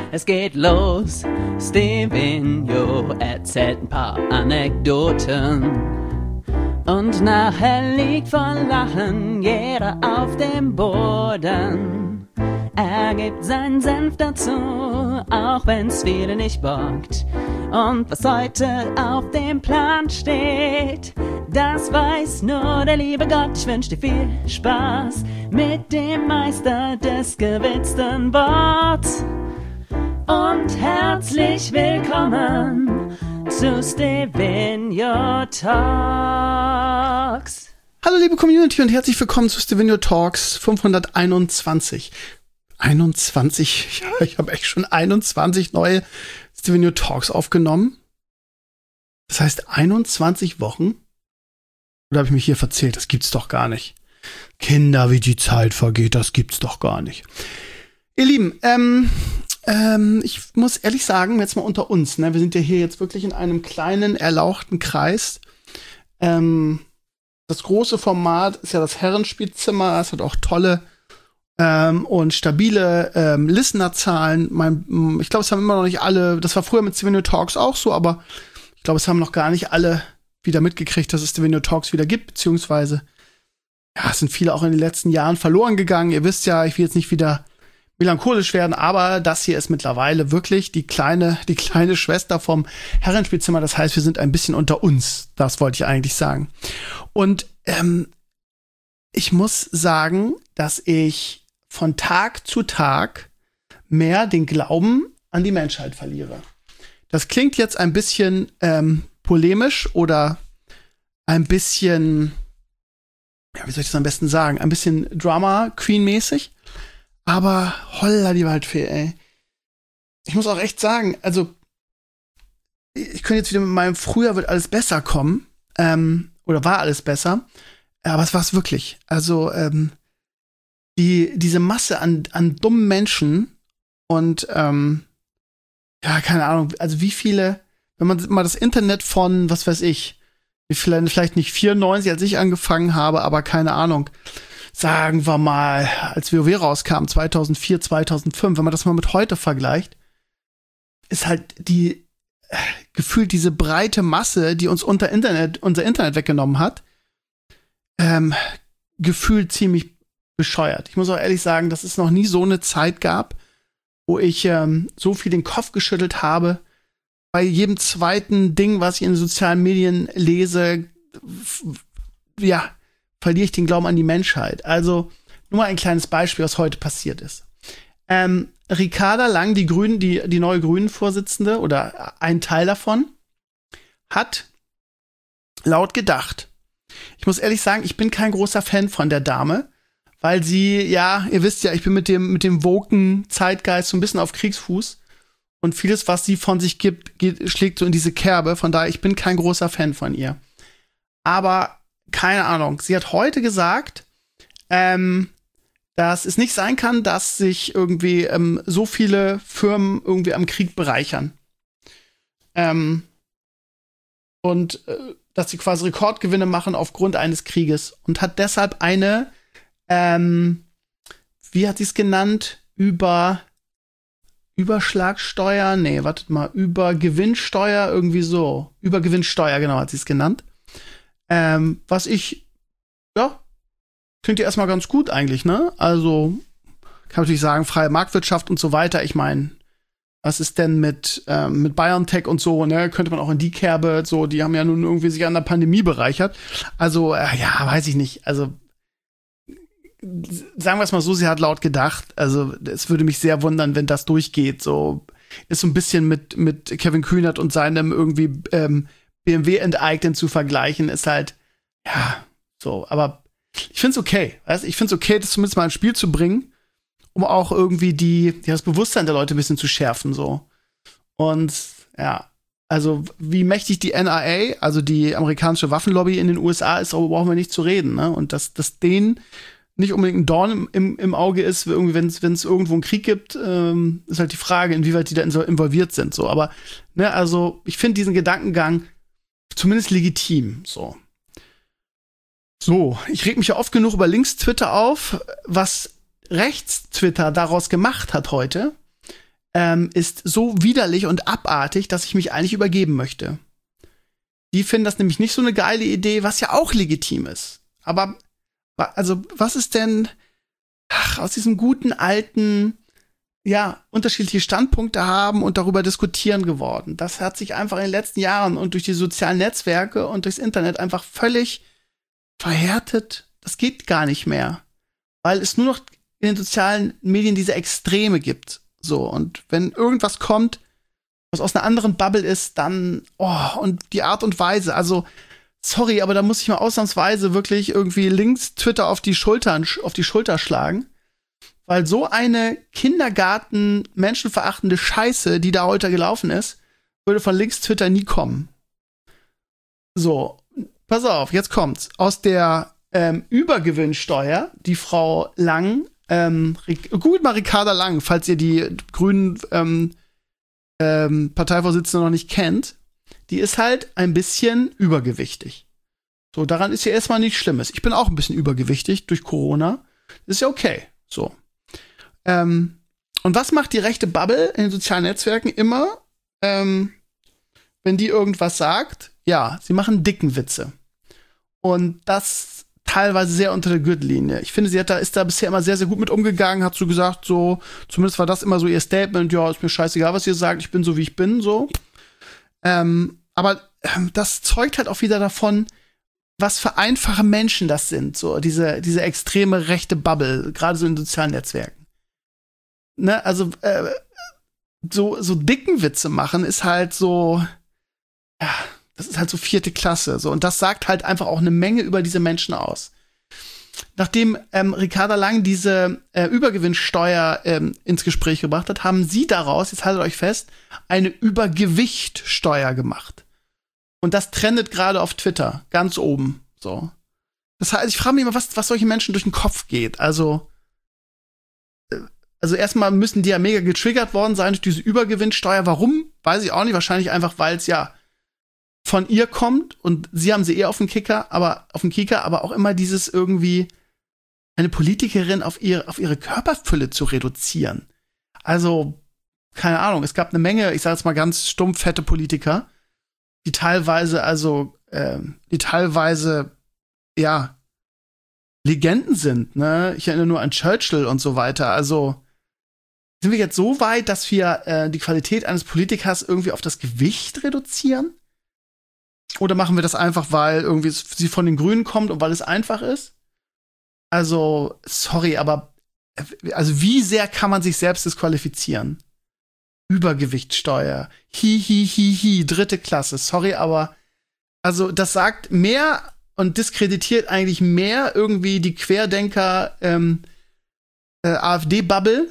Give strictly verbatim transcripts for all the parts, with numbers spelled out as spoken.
Es geht los, Stevenio erzählt ein paar Anekdoten. Und nachher liegt vor Lachen jeder auf dem Boden. Er gibt seinen Senf dazu, auch wenn's viele nicht bockt. Und was heute auf dem Plan steht, das weiß nur der liebe Gott. Ich wünsch dir viel Spaß mit dem Meister des gewitzten Worts. Und herzlich willkommen zu Stevenio Talks. Hallo liebe Community und herzlich willkommen zu Stevenio Talks fünfhunderteinundzwanzig. einundzwanzig, ja, ich habe echt schon einundzwanzig neue Stevenio Talks aufgenommen. Das heißt einundzwanzig Wochen? Oder habe ich mich hier verzählt? Das gibt's doch gar nicht. Kinder, wie die Zeit vergeht, das gibt's doch gar nicht. Ihr Lieben, ähm, ähm, ich muss ehrlich sagen, jetzt mal unter uns, ne, wir sind ja hier jetzt wirklich in einem kleinen, erlauchten Kreis. Ähm, das große Format ist ja das Herrenspielzimmer, es hat auch tolle Ähm, und stabile ähm, Listenerzahlen. Mein, ich glaube, es haben immer noch nicht alle, das war früher mit Stevenio Talks auch so, aber ich glaube, es haben noch gar nicht alle wieder mitgekriegt, dass es Stevenio Talks wieder gibt, beziehungsweise, ja, es sind viele auch in den letzten Jahren verloren gegangen. Ihr wisst ja, ich will jetzt nicht wieder melancholisch werden, aber das hier ist mittlerweile wirklich die kleine, die kleine Schwester vom Herrenspielzimmer. Das heißt, wir sind ein bisschen unter uns. Das wollte ich eigentlich sagen. Und ähm, ich muss sagen, dass ich von Tag zu Tag mehr den Glauben an die Menschheit verliere. Das klingt jetzt ein bisschen ähm, polemisch oder ein bisschen, ja, wie soll ich das am besten sagen, ein bisschen Drama-Queen-mäßig. Aber holla die Waldfee, ey. Ich muss auch echt sagen, also ich könnte jetzt wieder mit meinem Früher wird alles besser kommen, ähm, oder war alles besser, aber es war es wirklich. Also ähm, die diese Masse an an dummen Menschen und ähm, ja, keine Ahnung, also wie viele, wenn man mal das Internet von, was weiß ich, vielleicht, vielleicht nicht vierundneunzig, als ich angefangen habe, aber keine Ahnung, sagen wir mal, als WoW rauskam, zweitausendvier, zweitausendfünf, wenn man das mal mit heute vergleicht, ist halt die äh, gefühlt diese breite Masse, die uns unter Internet, unser Internet weggenommen hat, ähm, gefühlt ziemlich bescheuert. Ich muss auch ehrlich sagen, dass es noch nie so eine Zeit gab, wo ich ähm, so viel den Kopf geschüttelt habe. Bei jedem zweiten Ding, was ich in den sozialen Medien lese, f- ja, verliere ich den Glauben an die Menschheit. Also nur mal ein kleines Beispiel, was heute passiert ist. Ähm, Ricarda Lang, die Grünen, die, die neue Grünen-Vorsitzende oder ein Teil davon, hat laut gedacht. Ich muss ehrlich sagen, ich bin kein großer Fan von der Dame, weil sie, ja, ihr wisst ja, ich bin mit dem mit dem woken Zeitgeist so ein bisschen auf Kriegsfuß und vieles, was sie von sich gibt, geht, schlägt so in diese Kerbe. Von daher, ich bin kein großer Fan von ihr. Aber keine Ahnung. Sie hat heute gesagt, ähm, dass es nicht sein kann, dass sich irgendwie ähm, so viele Firmen irgendwie am Krieg bereichern. Ähm, und äh, dass sie quasi Rekordgewinne machen aufgrund eines Krieges. Und hat deshalb eine, ähm, wie hat sie es genannt? Über Überschlagsteuer? Nee, wartet mal. Übergewinnsteuer, irgendwie so. Übergewinnsteuer, genau, hat sie es genannt. Ähm, was ich, ja, klingt ja erstmal ganz gut eigentlich, ne? Also, kann man natürlich sagen, freie Marktwirtschaft und so weiter. Ich meine, was ist denn mit, ähm, mit BioNTech und so, ne? Könnte man auch in die Kerbe, so, die haben ja nun irgendwie sich an der Pandemie bereichert. Also, äh, ja, weiß ich nicht. Also, sagen wir es mal so, sie hat laut gedacht. Also, es würde mich sehr wundern, wenn das durchgeht. So, ist so ein bisschen mit, mit Kevin Kühnert und seinem irgendwie, ähm, B M W enteignen zu vergleichen, ist halt, ja, so, aber ich find's okay, weißt? Ich find's okay, das zumindest mal ins Spiel zu bringen, um auch irgendwie die, ja, das Bewusstsein der Leute ein bisschen zu schärfen, so. Und, ja, also, wie mächtig die N R A, also die amerikanische Waffenlobby in den U S A ist, darüber brauchen wir nicht zu reden, ne? Und dass, dass denen nicht unbedingt ein Dorn im, im, im Auge ist, irgendwie, wenn es irgendwo einen Krieg gibt, ähm, ist halt die Frage, inwieweit die da involviert sind, so. Aber, ne, also, ich finde diesen Gedankengang zumindest legitim, so. So, ich reg mich ja oft genug über Links-Twitter auf. Was Rechts-Twitter daraus gemacht hat heute, ähm, ist so widerlich und abartig, dass ich mich eigentlich übergeben möchte. Die finden das nämlich nicht so eine geile Idee, was ja auch legitim ist. Aber, also, was ist denn ach, aus diesem guten alten, ja, unterschiedliche Standpunkte haben und darüber diskutieren geworden? Das hat sich einfach in den letzten Jahren und durch die sozialen Netzwerke und durchs Internet einfach völlig verhärtet. Das geht gar nicht mehr. Weil es nur noch in den sozialen Medien diese Extreme gibt. So, und wenn irgendwas kommt, was aus einer anderen Bubble ist, dann, oh, und die Art und Weise, also, sorry, aber da muss ich mal ausnahmsweise wirklich irgendwie links Twitter auf die Schultern, auf die Schulter schlagen, weil so eine Kindergarten menschenverachtende Scheiße, die da heute gelaufen ist, würde von links Twitter nie kommen. So, pass auf, jetzt kommt's. Aus der ähm, Übergewinnsteuer, die Frau Lang, ähm, googelt mal Ricarda Lang, falls ihr die grünen ähm, ähm, Parteivorsitzende noch nicht kennt, die ist halt ein bisschen übergewichtig. So, daran ist ja erstmal nichts Schlimmes. Ich bin auch ein bisschen übergewichtig durch Corona. Das ist ja okay. So. Ähm, und was macht die rechte Bubble in den sozialen Netzwerken immer, ähm, wenn die irgendwas sagt? Ja, sie machen dicken Witze. Und das teilweise sehr unter der Gürtellinie. Ich finde, sie hat da, ist da bisher immer sehr, sehr gut mit umgegangen, hat so gesagt, so, zumindest war das immer so ihr Statement, ja, ist mir scheißegal, was ihr sagt, ich bin so, wie ich bin, so. Ähm, aber ähm, das zeugt halt auch wieder davon, was für einfache Menschen das sind, so, diese, diese extreme rechte Bubble, gerade so in sozialen Netzwerken. Ne, also, äh, so, so dicken Witze machen ist halt so, ja, das ist halt so vierte Klasse. So. Und das sagt halt einfach auch eine Menge über diese Menschen aus. Nachdem ähm, Ricarda Lang diese äh, Übergewinnsteuer ähm, ins Gespräch gebracht hat, haben sie daraus, jetzt haltet euch fest, eine Übergewichtsteuer gemacht. Und das trendet gerade auf Twitter, ganz oben. So. Das heißt, ich frage mich immer, was, was solchen Menschen durch den Kopf geht. Also, äh, also erstmal müssen die ja mega getriggert worden sein durch diese Übergewinnsteuer. Warum? Weiß ich auch nicht. Wahrscheinlich einfach, weil es ja von ihr kommt und sie haben sie eher auf den Kicker, aber auf den Kicker, aber auch immer dieses irgendwie eine Politikerin auf ihre auf ihre Körperfülle zu reduzieren. Also keine Ahnung, es gab eine Menge, ich sage jetzt mal ganz stumpf fette Politiker, die teilweise also äh, die teilweise ja Legenden sind, ne? Ich erinnere nur an Churchill und so weiter. Also sind wir jetzt so weit, dass wir äh, die Qualität eines Politikers irgendwie auf das Gewicht reduzieren? Oder machen wir das einfach, weil irgendwie sie von den Grünen kommt und weil es einfach ist? Also, sorry, aber also wie sehr kann man sich selbst disqualifizieren? Übergewichtsteuer. Hi, hi, hi, hi, dritte Klasse. Sorry, aber also das sagt mehr und diskreditiert eigentlich mehr irgendwie die Querdenker ähm, äh, AfD-Bubble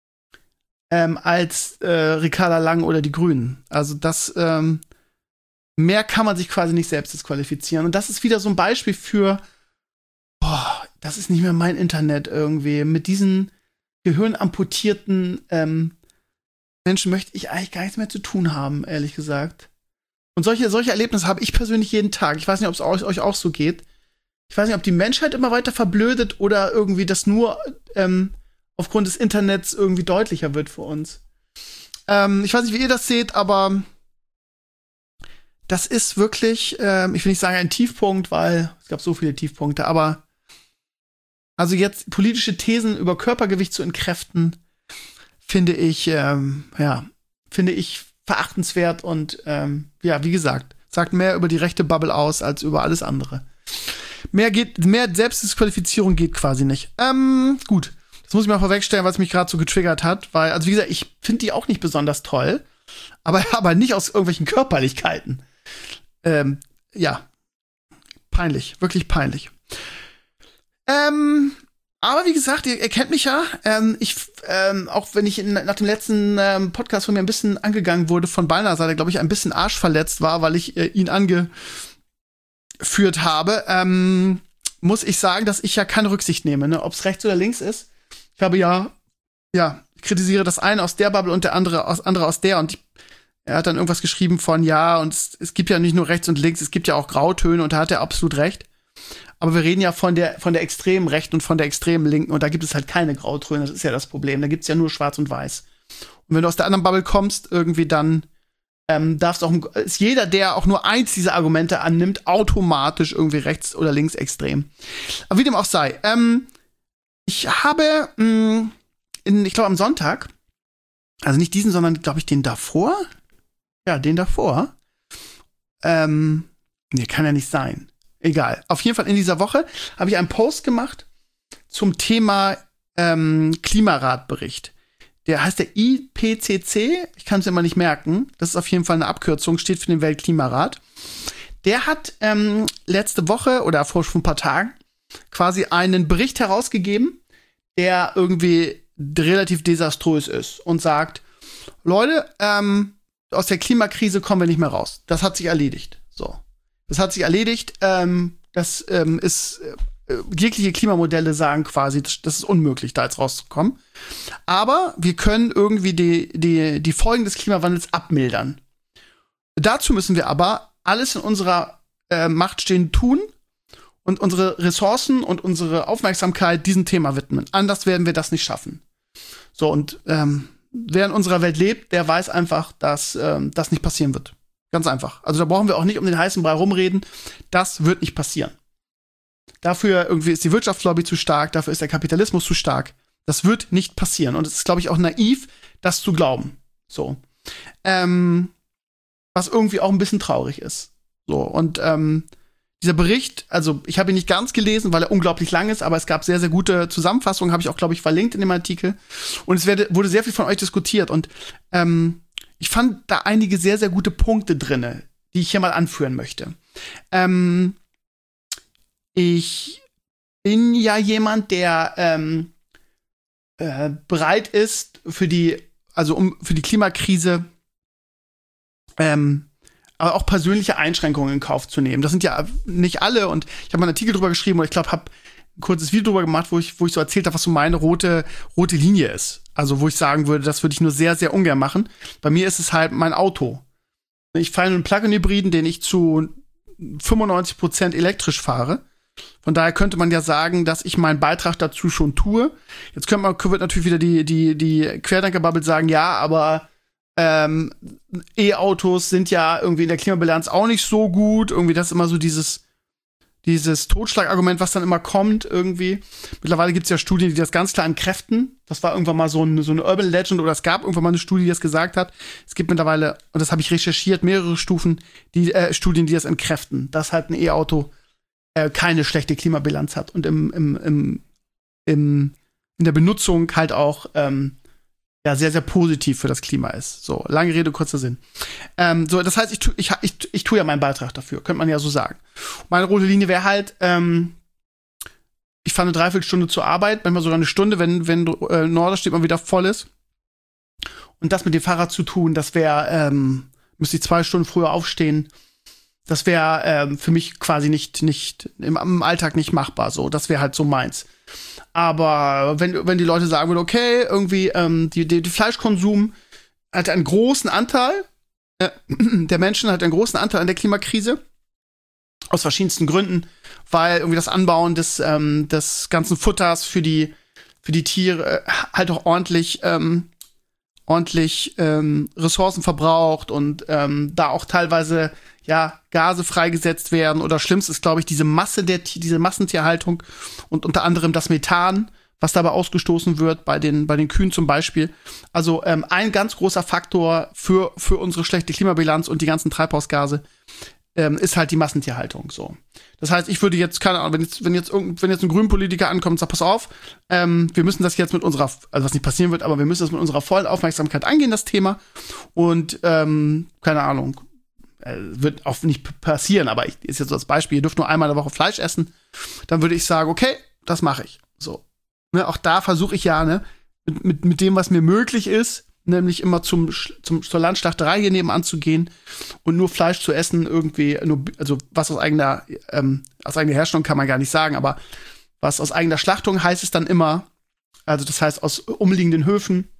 ähm, als äh, Ricarda Lang oder die Grünen. Also das ähm, mehr kann man sich quasi nicht selbst disqualifizieren. Und das ist wieder so ein Beispiel für, boah, das ist nicht mehr mein Internet irgendwie. Mit diesen gehirnamputierten ähm, Menschen möchte ich eigentlich gar nichts mehr zu tun haben, ehrlich gesagt. Und solche, solche Erlebnisse habe ich persönlich jeden Tag. Ich weiß nicht, ob es euch auch so geht. Ich weiß nicht, ob die Menschheit immer weiter verblödet oder irgendwie das nur ähm, aufgrund des Internets irgendwie deutlicher wird für uns. Ähm, ich weiß nicht, wie ihr das seht, aber das ist wirklich, ähm, ich will nicht sagen ein Tiefpunkt, weil es gab so viele Tiefpunkte, aber also jetzt politische Thesen über Körpergewicht zu entkräften, finde ich, ähm, ja, finde ich verachtenswert und ähm, ja, wie gesagt, sagt mehr über die rechte Bubble aus als über alles andere. Mehr geht, mehr Selbstdisqualifizierung geht quasi nicht. Ähm, gut, das muss ich mal vorwegstellen, was mich gerade so getriggert hat, weil, also wie gesagt, ich finde die auch nicht besonders toll, aber, aber nicht aus irgendwelchen Körperlichkeiten. Ähm, ja, peinlich, wirklich peinlich. Ähm, aber wie gesagt, ihr, ihr kennt mich ja. Ähm, ich, ähm, auch wenn ich in, nach dem letzten ähm, Podcast von mir ein bisschen angegangen wurde von Ballner Seite, glaube ich, ein bisschen arschverletzt war, weil ich äh, ihn angeführt habe, ähm, muss ich sagen, dass ich ja keine Rücksicht nehme, ne? Ob es rechts oder links ist. Ich habe ja, ja, ich kritisiere das eine aus der Bubble und der andere aus, andere aus der und ich Er hat dann irgendwas geschrieben von, ja, und es, es gibt ja nicht nur rechts und links, es gibt ja auch Grautöne und da hat er absolut recht. Aber wir reden ja von der, von der extremen Rechten und von der extremen Linken und da gibt es halt keine Grautöne, das ist ja das Problem. Da gibt es ja nur Schwarz und Weiß. Und wenn du aus der anderen Bubble kommst, irgendwie dann ähm, darfst auch, ist jeder, der auch nur eins dieser Argumente annimmt, automatisch irgendwie rechts- oder linksextrem. Aber wie dem auch sei, ähm, ich habe, mh, in, ich glaube am Sonntag, also nicht diesen, sondern glaube ich den davor, ja, den davor, ähm, nee, kann ja nicht sein. Egal. Auf jeden Fall in dieser Woche habe ich einen Post gemacht zum Thema ähm, Klimaratbericht. Der heißt der I P C C. Ich kann es immer nicht merken. Das ist auf jeden Fall eine Abkürzung, steht für den Weltklimarat. Der hat ähm, letzte Woche oder vor schon ein paar Tagen quasi einen Bericht herausgegeben, der irgendwie relativ desaströs ist und sagt, Leute, ähm, aus der Klimakrise kommen wir nicht mehr raus. Das hat sich erledigt. So. Das hat sich erledigt. Ähm, das ähm, ist äh, jegliche Klimamodelle sagen quasi, das, das ist unmöglich, da jetzt rauszukommen. Aber wir können irgendwie die, die, die Folgen des Klimawandels abmildern. Dazu müssen wir aber alles in unserer äh, Macht Stehende tun und unsere Ressourcen und unsere Aufmerksamkeit diesem Thema widmen. Anders werden wir das nicht schaffen. So, und ähm, wer in unserer Welt lebt, der weiß einfach, dass ähm, das nicht passieren wird. Ganz einfach. Also da brauchen wir auch nicht um den heißen Brei rumreden. Das wird nicht passieren. Dafür irgendwie ist die Wirtschaftslobby zu stark, dafür ist der Kapitalismus zu stark. Das wird nicht passieren. Und es ist, glaube ich, auch naiv, das zu glauben. So. Ähm, was irgendwie auch ein bisschen traurig ist. So, und ähm, dieser Bericht, also ich habe ihn nicht ganz gelesen, weil er unglaublich lang ist, aber es gab sehr, sehr gute Zusammenfassungen, habe ich auch, glaube ich, verlinkt in dem Artikel. Und es werde, wurde sehr viel von euch diskutiert. Und ähm, ich fand da einige sehr, sehr gute Punkte drinne, die ich hier mal anführen möchte. Ähm, ich bin ja jemand, der ähm, äh, bereit ist, für die, also um für die Klimakrise ähm, aber auch persönliche Einschränkungen in Kauf zu nehmen. Das sind ja nicht alle, und ich habe mal einen Artikel drüber geschrieben und ich glaube, habe ein kurzes Video drüber gemacht, wo ich, wo ich so erzählt habe, was so meine rote, rote Linie ist. Also wo ich sagen würde, das würde ich nur sehr, sehr ungern machen. Bei mir ist es halt mein Auto. Ich fahre einen Plug-in-Hybriden, den ich zu fünfundneunzig Prozent elektrisch fahre. Von daher könnte man ja sagen, dass ich meinen Beitrag dazu schon tue. Jetzt könnte man, wird natürlich wieder die, die, die Querdenker-Bubble sagen, ja, aber ähm, E-Autos sind ja irgendwie in der Klimabilanz auch nicht so gut. Irgendwie das ist immer so dieses, dieses Totschlagargument, was dann immer kommt irgendwie. Mittlerweile gibt es ja Studien, die das ganz klar entkräften. Das war irgendwann mal so, ein, so eine Urban Legend, oder es gab irgendwann mal eine Studie, die das gesagt hat. Es gibt mittlerweile, und das habe ich recherchiert, mehrere Stufen, die äh, Studien, die das entkräften, dass halt ein E-Auto äh, keine schlechte Klimabilanz hat und im, im, im, im, in der Benutzung halt auch ähm, ja, sehr, sehr positiv für das Klima ist. So, lange Rede, kurzer Sinn. Ähm, so, das heißt, ich, tu, ich, ich, ich tue ja meinen Beitrag dafür, könnte man ja so sagen. Meine rote Linie wäre halt, ähm, ich fahre eine Dreiviertelstunde zur Arbeit, manchmal sogar eine Stunde, wenn, wenn äh, Norderstedt mal wieder voll ist. Und das mit dem Fahrrad zu tun, das wäre, ähm, müsste ich zwei Stunden früher aufstehen. Das wäre ähm, für mich quasi nicht, nicht im, im Alltag nicht machbar. So, das wäre halt so meins. Aber wenn, wenn die Leute sagen würden, okay, irgendwie, ähm, die, die, die Fleischkonsum hat einen großen Anteil, äh, der Menschen hat einen großen Anteil an der Klimakrise. Aus verschiedensten Gründen, weil irgendwie das Anbauen des, ähm, des ganzen Futters für die, für die Tiere halt auch ordentlich, ähm, ordentlich ähm, Ressourcen verbraucht und ähm, da auch teilweise ja Gase freigesetzt werden, oder schlimmst ist, glaube ich, diese Masse der diese Massentierhaltung und unter anderem das Methan, was dabei ausgestoßen wird bei den bei den Kühen zum Beispiel. Also ähm, ein ganz großer Faktor für für unsere schlechte Klimabilanz und die ganzen Treibhausgase ähm, ist halt die Massentierhaltung. So, das heißt, ich würde jetzt keine Ahnung, wenn jetzt wenn jetzt irgend, wenn jetzt ein Grünpolitiker ankommt und sagt, pass auf, ähm, wir müssen das jetzt mit unserer, also was nicht passieren wird, aber wir müssen das mit unserer vollen Aufmerksamkeit angehen, das Thema, und ähm, keine Ahnung. Wird auch nicht passieren, aber ich, ist jetzt so das Beispiel, ihr dürft nur einmal in der Woche Fleisch essen, dann würde ich sagen, okay, das mache ich. So. Ne, auch da versuche ich ja, ne, mit, mit, mit dem, was mir möglich ist, nämlich immer zum, zum, zur Landschlachterei hier nebenan zu gehen und nur Fleisch zu essen, irgendwie, nur, also was aus eigener, ähm, aus eigener Herstellung kann man gar nicht sagen, aber was aus eigener Schlachtung heißt es dann immer, also das heißt aus umliegenden Höfen,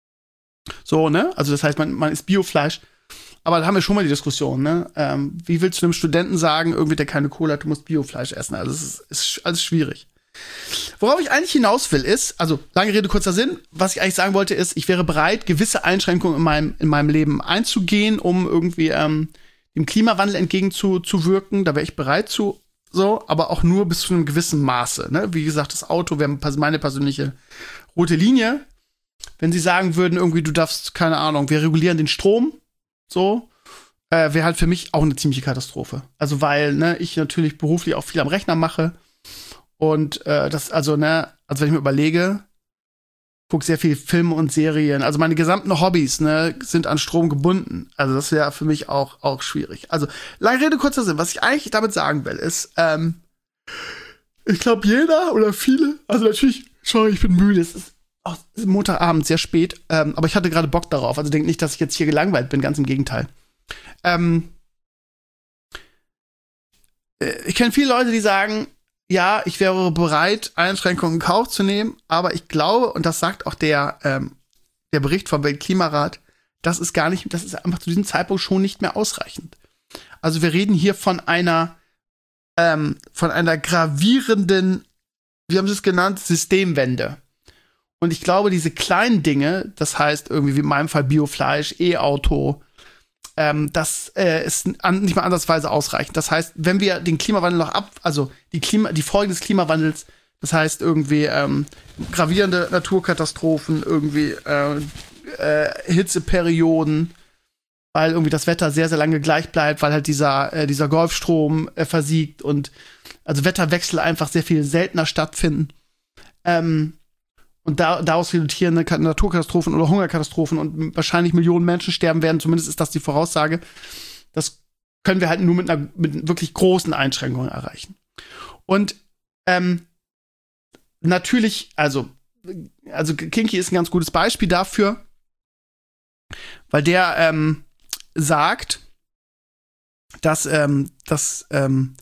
so, ne, also das heißt, man, man isst Biofleisch. Aber da haben wir schon mal die Diskussion, ne? Ähm, wie willst du einem Studenten sagen, irgendwie, der keine Kohle hat, du musst Biofleisch essen? Also, es ist, ist alles schwierig. Worauf ich eigentlich hinaus will, ist, also lange Rede, kurzer Sinn, was ich eigentlich sagen wollte, ist, ich wäre bereit, gewisse Einschränkungen in meinem, in meinem Leben einzugehen, um irgendwie ähm, dem Klimawandel entgegenzuwirken. Da wäre ich bereit zu, so, aber auch nur bis zu einem gewissen Maße. Ne? Wie gesagt, das Auto wäre meine persönliche rote Linie. Wenn sie sagen würden, irgendwie, du darfst, keine Ahnung, wir regulieren den Strom, so, äh, wäre halt für mich auch eine ziemliche Katastrophe. Also, weil, ne, ich natürlich beruflich auch viel am Rechner mache. Und äh, das, also, ne, also wenn ich mir überlege, gucke sehr viel Filme und Serien, also meine gesamten Hobbys, ne, sind an Strom gebunden. Also das wäre für mich auch, auch schwierig. Also, lange Rede, kurzer Sinn, was ich eigentlich damit sagen will, ist, ähm, ich glaube, jeder oder viele, also natürlich, sorry, ich bin müde, es ist, oh, es ist Montagabend, sehr spät, ähm, aber ich hatte gerade Bock darauf, also denkt nicht, dass ich jetzt hier gelangweilt bin, ganz im Gegenteil. Ähm, äh, ich kenne viele Leute, die sagen, ja, ich wäre bereit, Einschränkungen in Kauf zu nehmen, aber ich glaube, und das sagt auch der, ähm, der Bericht vom Weltklimarat, das ist gar nicht, das ist einfach zu diesem Zeitpunkt schon nicht mehr ausreichend. Also wir reden hier von einer, ähm, von einer gravierenden, wie haben sie es genannt, Systemwende. Und ich glaube, diese kleinen Dinge, das heißt irgendwie wie in meinem Fall Biofleisch, E-Auto, Ähm, das äh, ist an, nicht mal ansatzweise ausreichend. Das heißt, wenn wir den Klimawandel noch ab, also die Klima, die Folgen des Klimawandels, das heißt irgendwie ähm, gravierende Naturkatastrophen, irgendwie äh, äh, Hitzeperioden, weil irgendwie das Wetter sehr, sehr lange gleich bleibt, weil halt dieser, äh, dieser Golfstrom äh, versiegt und also Wetterwechsel einfach sehr viel seltener stattfinden. Ähm, Und da, daraus resultierende Naturkatastrophen oder Hungerkatastrophen und wahrscheinlich Millionen Menschen sterben werden, zumindest ist das die Voraussage. Das können wir halt nur mit einer mit wirklich großen Einschränkungen erreichen. Und ähm, natürlich, also, also Kinky ist ein ganz gutes Beispiel dafür, weil der ähm, sagt, dass, ähm, dass ähm,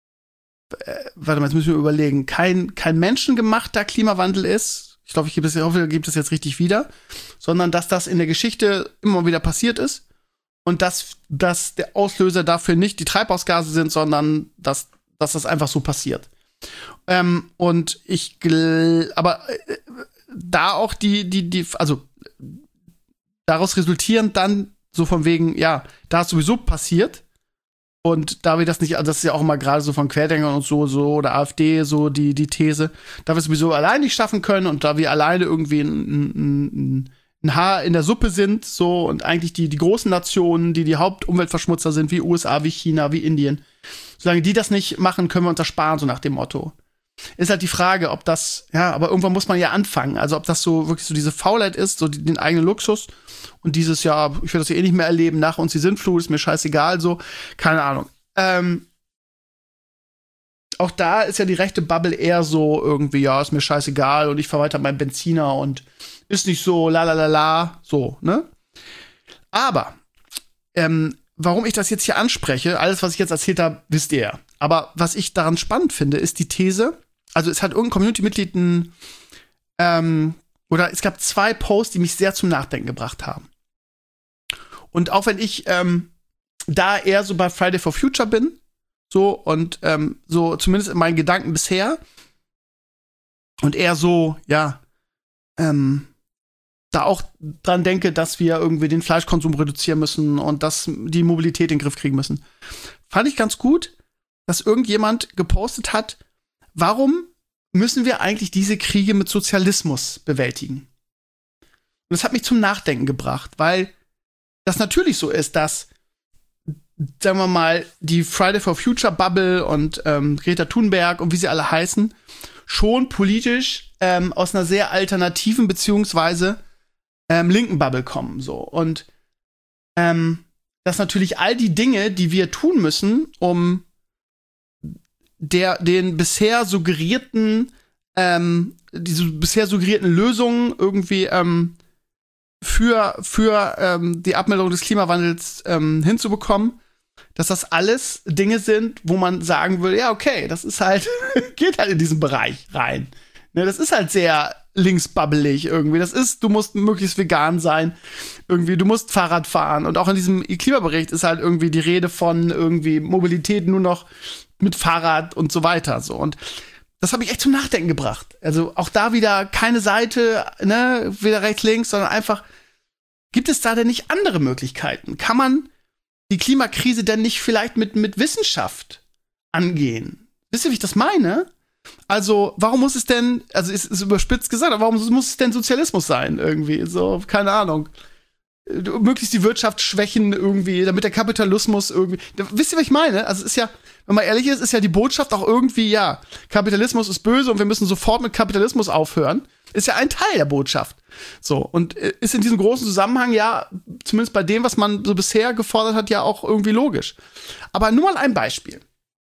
äh, warte mal, jetzt müssen wir überlegen, kein, kein menschengemachter Klimawandel ist. Ich glaube, ich gebe es, ich hoffe, ich gebe das jetzt richtig wieder, sondern dass das in der Geschichte immer wieder passiert ist und dass, dass der Auslöser dafür nicht die Treibhausgase sind, sondern dass, dass das einfach so passiert. Ähm, und ich, gl- aber äh, da auch die, die, die, also daraus resultierend dann so von wegen, ja, da ist sowieso passiert. Und da wir das nicht, also das ist ja auch immer gerade so von Querdenkern und so, so oder AfD, so die, die These, da wir es sowieso allein nicht schaffen können und da wir alleine irgendwie ein, ein, ein Haar in der Suppe sind, so und eigentlich die, die großen Nationen, die die Hauptumweltverschmutzer sind, wie U S A, wie China, wie Indien, solange die das nicht machen, können wir uns das sparen, so nach dem Motto. Ist halt die Frage, ob das, ja, aber irgendwann muss man ja anfangen, also ob das so wirklich so diese Faulheit ist, so die, den eigenen Luxus und dieses, ja, ich werde das ja eh nicht mehr erleben, nach uns die Sintflut, ist mir scheißegal, so, keine Ahnung. Ähm, auch da ist ja die rechte Bubble eher so irgendwie, ja, ist mir scheißegal und ich fahr weiter meinen Benziner und ist nicht so, la la la la, so, ne? Aber, ähm, warum ich das jetzt hier anspreche, alles, was ich jetzt erzählt habe, wisst ihr ja. Aber was ich daran spannend finde, ist die These, also es hat irgendein Community-Mitglied ein, ähm, oder es gab zwei Posts, die mich sehr zum Nachdenken gebracht haben. Und auch wenn ich ähm, da eher so bei Friday for Future bin, so und ähm, so zumindest in meinen Gedanken bisher und eher so, ja, ähm, da auch dran denke, dass wir irgendwie den Fleischkonsum reduzieren müssen und dass die Mobilität in den Griff kriegen müssen. Fand ich ganz gut, dass irgendjemand gepostet hat, warum müssen wir eigentlich diese Kriege mit Sozialismus bewältigen? Und das hat mich zum Nachdenken gebracht, weil das natürlich so ist, dass, sagen wir mal, die Friday for Future Bubble und ähm, Greta Thunberg und wie sie alle heißen, schon politisch ähm, aus einer sehr alternativen beziehungsweise ähm, linken Bubble kommen. So. Und ähm, dass natürlich all die Dinge, die wir tun müssen, um der den bisher suggerierten, ähm, diese bisher suggerierten Lösungen irgendwie ähm, für, für ähm, die Abmilderung des Klimawandels ähm, hinzubekommen, dass das alles Dinge sind, wo man sagen will, ja, okay, das ist halt, geht halt in diesen Bereich rein. Ne, das ist halt sehr linksbabbelig irgendwie. Das ist, du musst möglichst vegan sein. Irgendwie, du musst Fahrrad fahren. Und auch in diesem Klimabericht ist halt irgendwie die Rede von irgendwie Mobilität nur noch mit Fahrrad und so weiter. So. Und das hat mich echt zum Nachdenken gebracht. Also auch da wieder keine Seite, ne, weder rechts, links, sondern einfach, gibt es da denn nicht andere Möglichkeiten? Kann man die Klimakrise denn nicht vielleicht mit, mit Wissenschaft angehen? Wisst ihr, wie ich das meine? Also, warum muss es denn, also ist, ist überspitzt gesagt, aber warum muss es denn Sozialismus sein irgendwie? So, keine Ahnung. Möglichst die Wirtschaft schwächen irgendwie, damit der Kapitalismus irgendwie. Wisst ihr, was ich meine? Also, es ist ja, wenn man ehrlich ist, ist ja die Botschaft auch irgendwie, ja, Kapitalismus ist böse und wir müssen sofort mit Kapitalismus aufhören. Ist ja ein Teil der Botschaft. So, und ist in diesem großen Zusammenhang ja, zumindest bei dem, was man so bisher gefordert hat, ja auch irgendwie logisch. Aber nur mal ein Beispiel.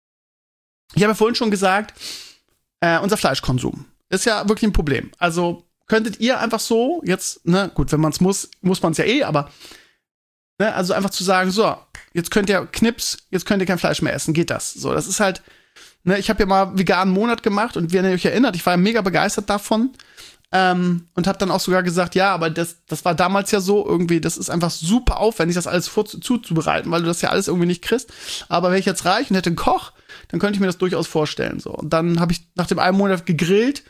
Ich habe ja vorhin schon gesagt, äh, unser Fleischkonsum ist ja wirklich ein Problem. Also könntet ihr einfach so jetzt, ne, gut, wenn man es muss, muss man es ja eh, aber ne, also einfach zu sagen, so, jetzt könnt ihr Knips, jetzt könnt ihr kein Fleisch mehr essen, geht das? So, das ist halt, ne, ich habe ja mal veganen Monat gemacht und wenn ihr euch erinnert, ich war ja mega begeistert davon. Ähm, und hab dann auch sogar gesagt, ja, aber das, das war damals ja so irgendwie, das ist einfach super aufwendig, das alles vor, zuzubereiten, weil du das ja alles irgendwie nicht kriegst. Aber wenn ich jetzt reich und hätte einen Koch, dann könnte ich mir das durchaus vorstellen. So. Und dann habe ich nach dem einen Monat gegrillt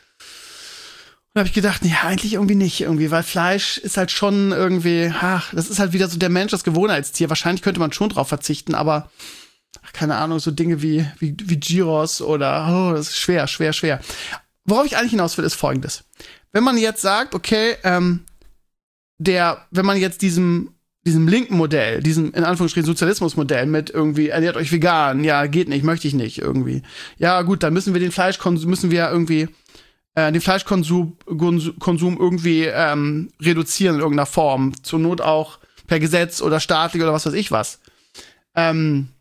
und habe ich gedacht, ja, eigentlich irgendwie nicht, irgendwie, weil Fleisch ist halt schon irgendwie, ach, das ist halt wieder so der Mensch, das Gewohnheitstier. Wahrscheinlich könnte man schon drauf verzichten, aber ach, keine Ahnung, so Dinge wie, wie, wie Gyros oder, oh, das ist schwer, schwer, schwer. Worauf ich eigentlich hinaus will, ist Folgendes. Wenn man jetzt sagt, okay, ähm, der, wenn man jetzt diesem, diesem linken Modell, diesem, in Anführungsstrichen, Sozialismusmodell mit irgendwie, ernährt euch vegan, ja, geht nicht, möchte ich nicht, irgendwie. Ja, gut, dann müssen wir den Fleischkonsum, müssen wir irgendwie, äh, den Fleischkonsum Konsum irgendwie, ähm, reduzieren in irgendeiner Form. Zur Not auch per Gesetz oder staatlich oder was weiß ich was. Ähm,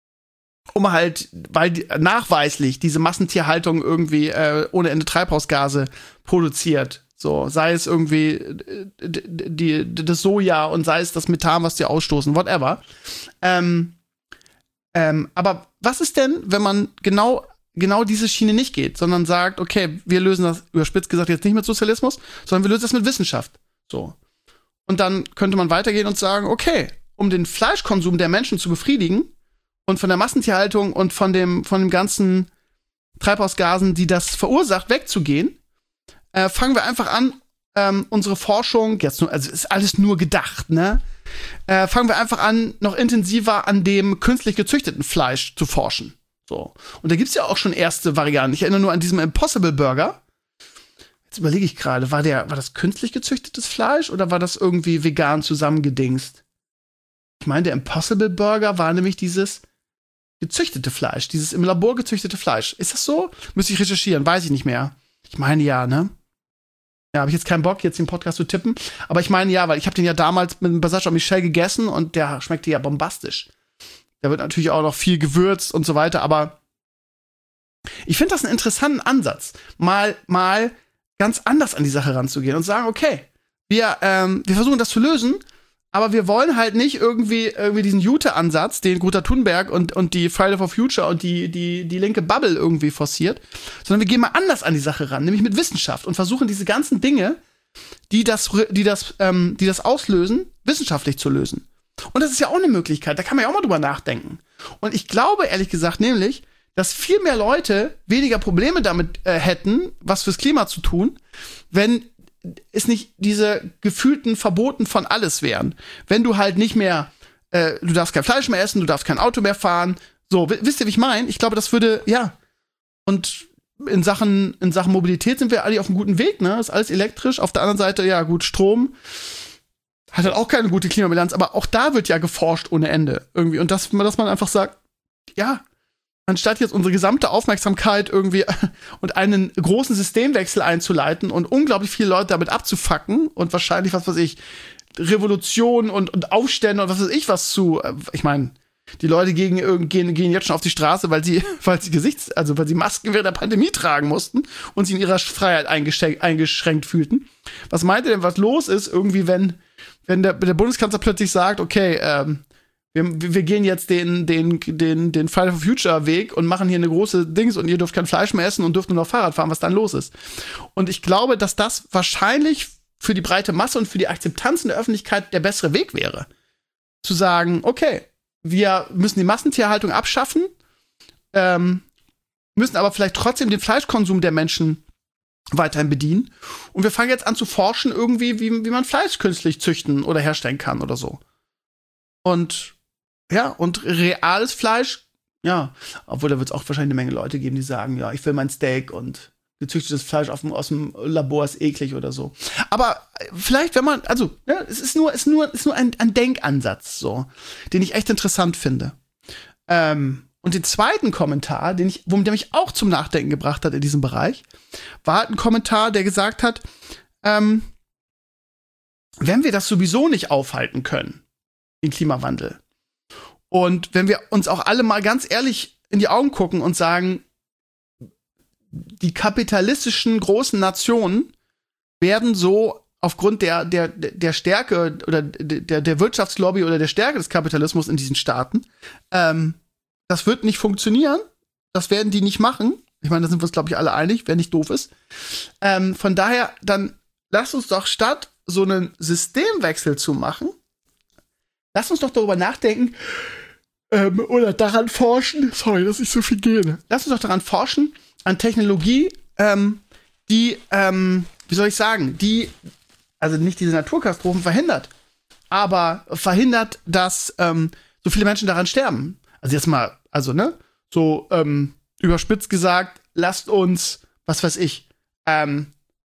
um halt, weil die, nachweislich diese Massentierhaltung irgendwie äh, ohne Ende Treibhausgase produziert. So, sei es irgendwie die, die, das Soja und sei es das Methan, was die ausstoßen, whatever. Ähm, ähm, aber was ist denn, wenn man genau, genau diese Schiene nicht geht, sondern sagt, okay, wir lösen das, überspitzt gesagt, jetzt nicht mit Sozialismus, sondern wir lösen das mit Wissenschaft. So. Und dann könnte man weitergehen und sagen, okay, um den Fleischkonsum der Menschen zu befriedigen, und von der Massentierhaltung und von dem, von dem ganzen Treibhausgasen, die das verursacht, wegzugehen, äh, fangen wir einfach an, ähm, unsere Forschung, jetzt nur, also ist alles nur gedacht, ne? Äh, fangen wir einfach an, noch intensiver an dem künstlich gezüchteten Fleisch zu forschen. So. Und da gibt's ja auch schon erste Varianten. Ich erinnere nur an diesen Impossible Burger. Jetzt überlege ich gerade, war der, war das künstlich gezüchtetes Fleisch oder war das irgendwie vegan zusammengedingst? Ich meine, der Impossible Burger war nämlich dieses gezüchtete Fleisch, dieses im Labor gezüchtete Fleisch. Ist das so? Müsste ich recherchieren, weiß ich nicht mehr. Ich meine ja, ne? Ja, habe ich jetzt keinen Bock, jetzt den Podcast zu tippen. Aber ich meine ja, weil ich habe den ja damals mit dem Passage an Michel gegessen und der schmeckte ja bombastisch. Da wird natürlich auch noch viel gewürzt und so weiter, aber ich finde das einen interessanten Ansatz, mal, mal ganz anders an die Sache ranzugehen und sagen, okay, wir, ähm, wir versuchen das zu lösen, aber wir wollen halt nicht irgendwie, irgendwie diesen Jute-Ansatz, den Greta Thunberg und, und die Friday for Future und die, die, die linke Bubble irgendwie forciert, sondern wir gehen mal anders an die Sache ran, nämlich mit Wissenschaft und versuchen diese ganzen Dinge, die das, die das, ähm, die das auslösen, wissenschaftlich zu lösen. Und das ist ja auch eine Möglichkeit, da kann man ja auch mal drüber nachdenken. Und ich glaube, ehrlich gesagt, nämlich, dass viel mehr Leute weniger Probleme damit äh, hätten, was fürs Klima zu tun, wenn es nicht diese gefühlten Verboten von alles wären. Wenn du halt nicht mehr, äh, du darfst kein Fleisch mehr essen, du darfst kein Auto mehr fahren. So, w- wisst ihr, wie ich meine? Ich glaube, das würde, ja. Und in Sachen, in Sachen Mobilität sind wir alle auf einem guten Weg, ne? Ist alles elektrisch. Auf der anderen Seite, ja, gut, Strom hat halt auch keine gute Klimabilanz, aber auch da wird ja geforscht ohne Ende irgendwie. Und das, dass man einfach sagt, ja, anstatt jetzt unsere gesamte Aufmerksamkeit irgendwie und einen großen Systemwechsel einzuleiten und unglaublich viele Leute damit abzufacken und wahrscheinlich, was weiß ich, Revolution und, und Aufstände und was weiß ich was zu, ich meine, die Leute gegen, gehen, gehen jetzt schon auf die Straße, weil sie, weil sie Gesichts-, also weil sie Masken während der Pandemie tragen mussten und sie in ihrer Freiheit eingeschränkt, eingeschränkt fühlten. Was meint ihr denn, was los ist, irgendwie, wenn, wenn der, der Bundeskanzler plötzlich sagt, okay, ähm, Wir, wir gehen jetzt den, den, den, den Friday for Future Weg und machen hier eine große Dings und ihr dürft kein Fleisch mehr essen und dürft nur noch Fahrrad fahren, was dann los ist. Und ich glaube, dass das wahrscheinlich für die breite Masse und für die Akzeptanz in der Öffentlichkeit der bessere Weg wäre. Zu sagen, okay, wir müssen die Massentierhaltung abschaffen, ähm, müssen aber vielleicht trotzdem den Fleischkonsum der Menschen weiterhin bedienen. Und wir fangen jetzt an zu forschen irgendwie, wie, wie man Fleisch künstlich züchten oder herstellen kann oder so. Und ja, und reales Fleisch, ja, obwohl da wird es auch wahrscheinlich eine Menge Leute geben, die sagen, ja, ich will mein Steak und gezüchtetes Fleisch aus dem, aus dem Labor ist eklig oder so. Aber vielleicht, wenn man, also, ja, es ist nur, ist nur, ist nur ein, ein Denkansatz, so, den ich echt interessant finde. Ähm, und den zweiten Kommentar, den ich, womit der mich auch zum Nachdenken gebracht hat in diesem Bereich, war halt ein Kommentar, der gesagt hat, ähm, wenn wir das sowieso nicht aufhalten können, den Klimawandel, und wenn wir uns auch alle mal ganz ehrlich in die Augen gucken und sagen, die kapitalistischen großen Nationen werden so aufgrund der, der, der Stärke oder der, der Wirtschaftslobby oder der Stärke des Kapitalismus in diesen Staaten, ähm, das wird nicht funktionieren. Das werden die nicht machen. Ich meine, da sind wir uns, glaube ich, alle einig, wer nicht doof ist. Ähm, von daher, dann lass uns doch statt so einen Systemwechsel zu machen, lass uns doch darüber nachdenken, ähm, oder daran forschen, sorry, dass ich so viel gehe. Lass uns doch daran forschen, an Technologie, ähm, die, ähm, wie soll ich sagen, die, also nicht diese Naturkatastrophen verhindert, aber verhindert, dass ähm, so viele Menschen daran sterben. Also jetzt mal, also, ne, so ähm, überspitzt gesagt, lasst uns, was weiß ich, ähm,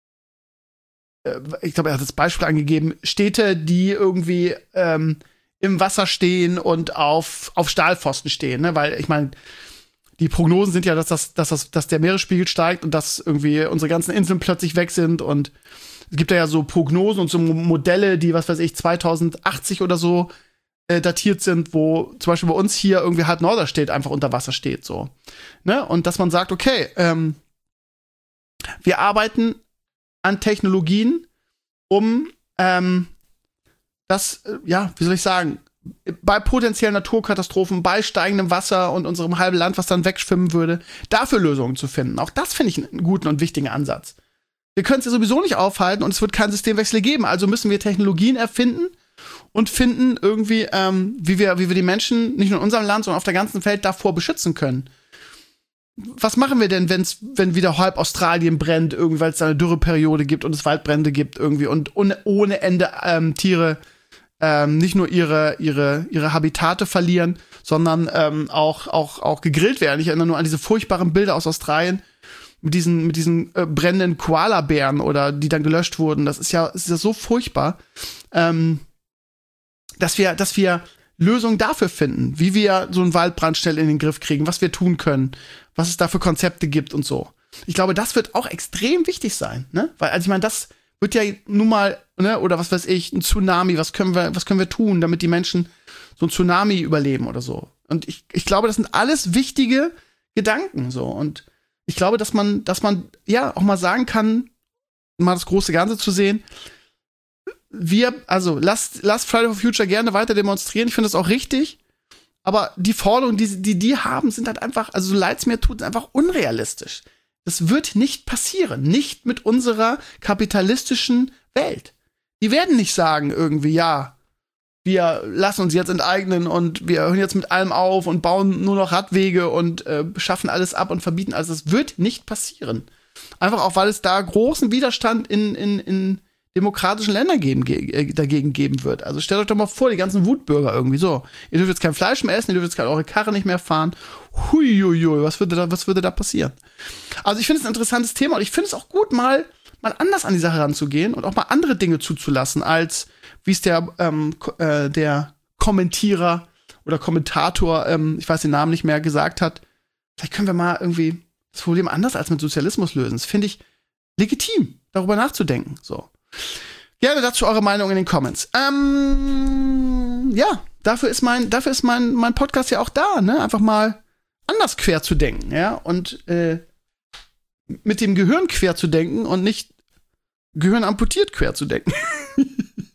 äh, ich glaube, er hat das Beispiel angegeben, Städte, die irgendwie ähm, im Wasser stehen und auf, auf Stahlpfosten stehen, ne, weil ich meine, die Prognosen sind ja, dass, das, dass, das, dass der Meeresspiegel steigt und dass irgendwie unsere ganzen Inseln plötzlich weg sind. Und es gibt ja so Prognosen und so Modelle, die, was weiß ich, zweitausendachtzig oder so äh, datiert sind, wo zum Beispiel bei uns hier irgendwie halt Norderstedt einfach unter Wasser steht. So. Ne? Und dass man sagt, okay, ähm, wir arbeiten an Technologien, um ähm, das, äh, ja, wie soll ich sagen, bei potenziellen Naturkatastrophen, bei steigendem Wasser und unserem halben Land, was dann wegschwimmen würde, dafür Lösungen zu finden. Auch das finde ich einen guten und wichtigen Ansatz. Wir können es ja sowieso nicht aufhalten und es wird keinen Systemwechsel geben. Also müssen wir Technologien erfinden und finden irgendwie, ähm, wie wir, wie wir die Menschen nicht nur in unserem Land, sondern auf der ganzen Welt davor beschützen können. Was machen wir denn, wenn's, wenn wieder halb Australien brennt, irgendwie, weil es da eine Dürreperiode gibt und es Waldbrände gibt irgendwie und ohne, ohne Ende ähm, Tiere Ähm, nicht nur ihre, ihre, ihre Habitate verlieren, sondern ähm, auch, auch, auch gegrillt werden. Ich erinnere nur an diese furchtbaren Bilder aus Australien mit diesen, mit diesen äh, brennenden Koalabären oder die dann gelöscht wurden. Das ist ja, ist ja so furchtbar, ähm, dass wir, dass wir Lösungen dafür finden, wie wir so einen Waldbrand schnell in den Griff kriegen, was wir tun können, was es da für Konzepte gibt und so. Ich glaube, das wird auch extrem wichtig sein, ne? Weil, also ich meine, das wird ja nun mal, ne, oder was weiß ich, ein Tsunami, was können wir, was können wir tun, damit die Menschen so ein Tsunami überleben oder so. Und ich, ich glaube, das sind alles wichtige Gedanken, so. Und ich glaube, dass man, dass man, ja, auch mal sagen kann, mal das große Ganze zu sehen, wir, also, lasst, lasst Friday for Future gerne weiter demonstrieren, ich finde das auch richtig, aber die Forderungen, die, die die haben, sind halt einfach, also so leid's mir tut, einfach unrealistisch. Das wird nicht passieren. Nicht mit unserer kapitalistischen Welt. Die werden nicht sagen irgendwie, ja, wir lassen uns jetzt enteignen und wir hören jetzt mit allem auf und bauen nur noch Radwege und äh, schaffen alles ab und verbieten alles. Das wird nicht passieren. Einfach auch, weil es da großen Widerstand in, in, in demokratischen Ländern geben, ge- dagegen geben wird. Also stellt euch doch mal vor, die ganzen Wutbürger irgendwie so. Ihr dürft jetzt kein Fleisch mehr essen, ihr dürft jetzt eure Karre nicht mehr fahren. Huiuiui, was würde da, was würde da passieren? Also ich finde es ein interessantes Thema und ich finde es auch gut, mal, mal anders an die Sache ranzugehen und auch mal andere Dinge zuzulassen, als wie es der, ähm, äh, der Kommentierer oder Kommentator, ähm, ich weiß den Namen nicht mehr, gesagt hat. Vielleicht können wir mal irgendwie das Problem anders als mit Sozialismus lösen. Das finde ich legitim, darüber nachzudenken. So. Gerne dazu eure Meinung in den Comments. Ähm, ja, dafür ist mein, dafür ist mein, mein Podcast ja auch da, ne? Einfach mal anders quer zu denken, ja? Und äh, mit dem Gehirn quer zu denken und nicht Gehirn amputiert quer zu denken.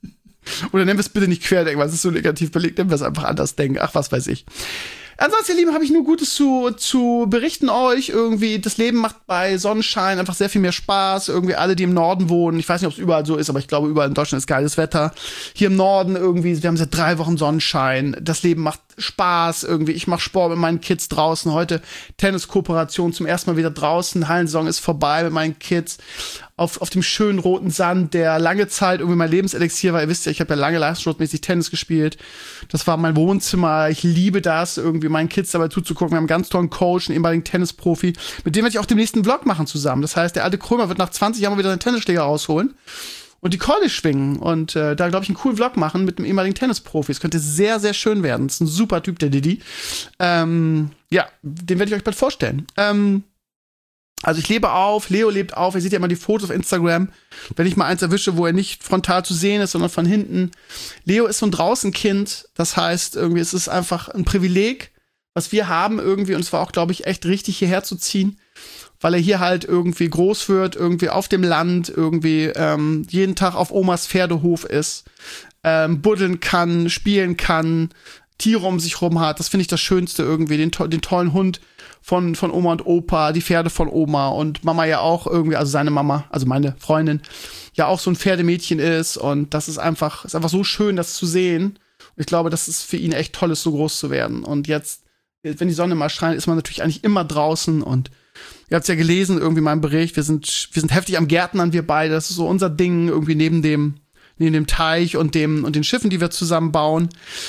Oder nennen wir es bitte nicht Querdenken, weil es ist so negativ belegt, nennen wir es einfach anders denken. Ach, was weiß ich. Ansonsten, ihr Lieben, habe ich nur Gutes zu, zu berichten euch. Irgendwie, das Leben macht bei Sonnenschein einfach sehr viel mehr Spaß. Irgendwie alle, die im Norden wohnen, ich weiß nicht, ob es überall so ist, aber ich glaube, überall in Deutschland ist geiles Wetter. Hier im Norden irgendwie, wir haben seit drei Wochen Sonnenschein. Das Leben macht Spaß irgendwie. Ich mache Sport mit meinen Kids draußen. Heute Tenniskooperation zum ersten Mal wieder draußen. Hallensaison ist vorbei mit meinen Kids. Auf, auf dem schönen roten Sand, der lange Zeit irgendwie mein Lebenselixier war. Ihr wisst ja, ich habe ja lange leistungssportmäßig Tennis gespielt. Das war mein Wohnzimmer. Ich liebe das, irgendwie meinen Kids dabei zuzugucken. Wir haben einen ganz tollen Coach, einen ehemaligen Tennisprofi. Mit dem werde ich auch den nächsten Vlog machen zusammen. Das heißt, der alte Krömer wird nach zwanzig Jahren wieder seinen Tennisschläger rausholen und die Keule schwingen. Und äh, da, glaube ich, einen coolen Vlog machen mit einem ehemaligen Tennisprofi. Es könnte sehr, sehr schön werden. Das ist ein super Typ, der Didi. Ähm, ja, den werde ich euch bald vorstellen. Ähm, Also ich lebe auf, Leo lebt auf, ihr seht ja immer die Fotos auf Instagram, wenn ich mal eins erwische, wo er nicht frontal zu sehen ist, sondern von hinten. Leo ist so ein Draußenkind, das heißt, irgendwie es ist einfach ein Privileg, was wir haben irgendwie, und es war auch, glaube ich, echt richtig, hierher zu ziehen, weil er hier halt irgendwie groß wird, irgendwie auf dem Land, irgendwie ähm, jeden Tag auf Omas Pferdehof ist, ähm, buddeln kann, spielen kann, Tiere um sich rum hat. Das finde ich das Schönste irgendwie, den, to- den tollen Hund von, von Oma und Opa, die Pferde von Oma und Mama ja auch irgendwie, also seine Mama, also meine Freundin, ja auch so ein Pferdemädchen ist, und das ist einfach, ist einfach so schön, das zu sehen. Und ich glaube, das ist für ihn echt toll, ist, so groß zu werden. Und jetzt, wenn die Sonne mal scheint, ist man natürlich eigentlich immer draußen, und ihr habt's ja gelesen, irgendwie in meinem Bericht, wir sind, wir sind heftig am Gärtnern, wir beide, das ist so unser Ding, irgendwie neben dem, neben dem Teich und dem, und den Schiffen, die wir zusammen bauen.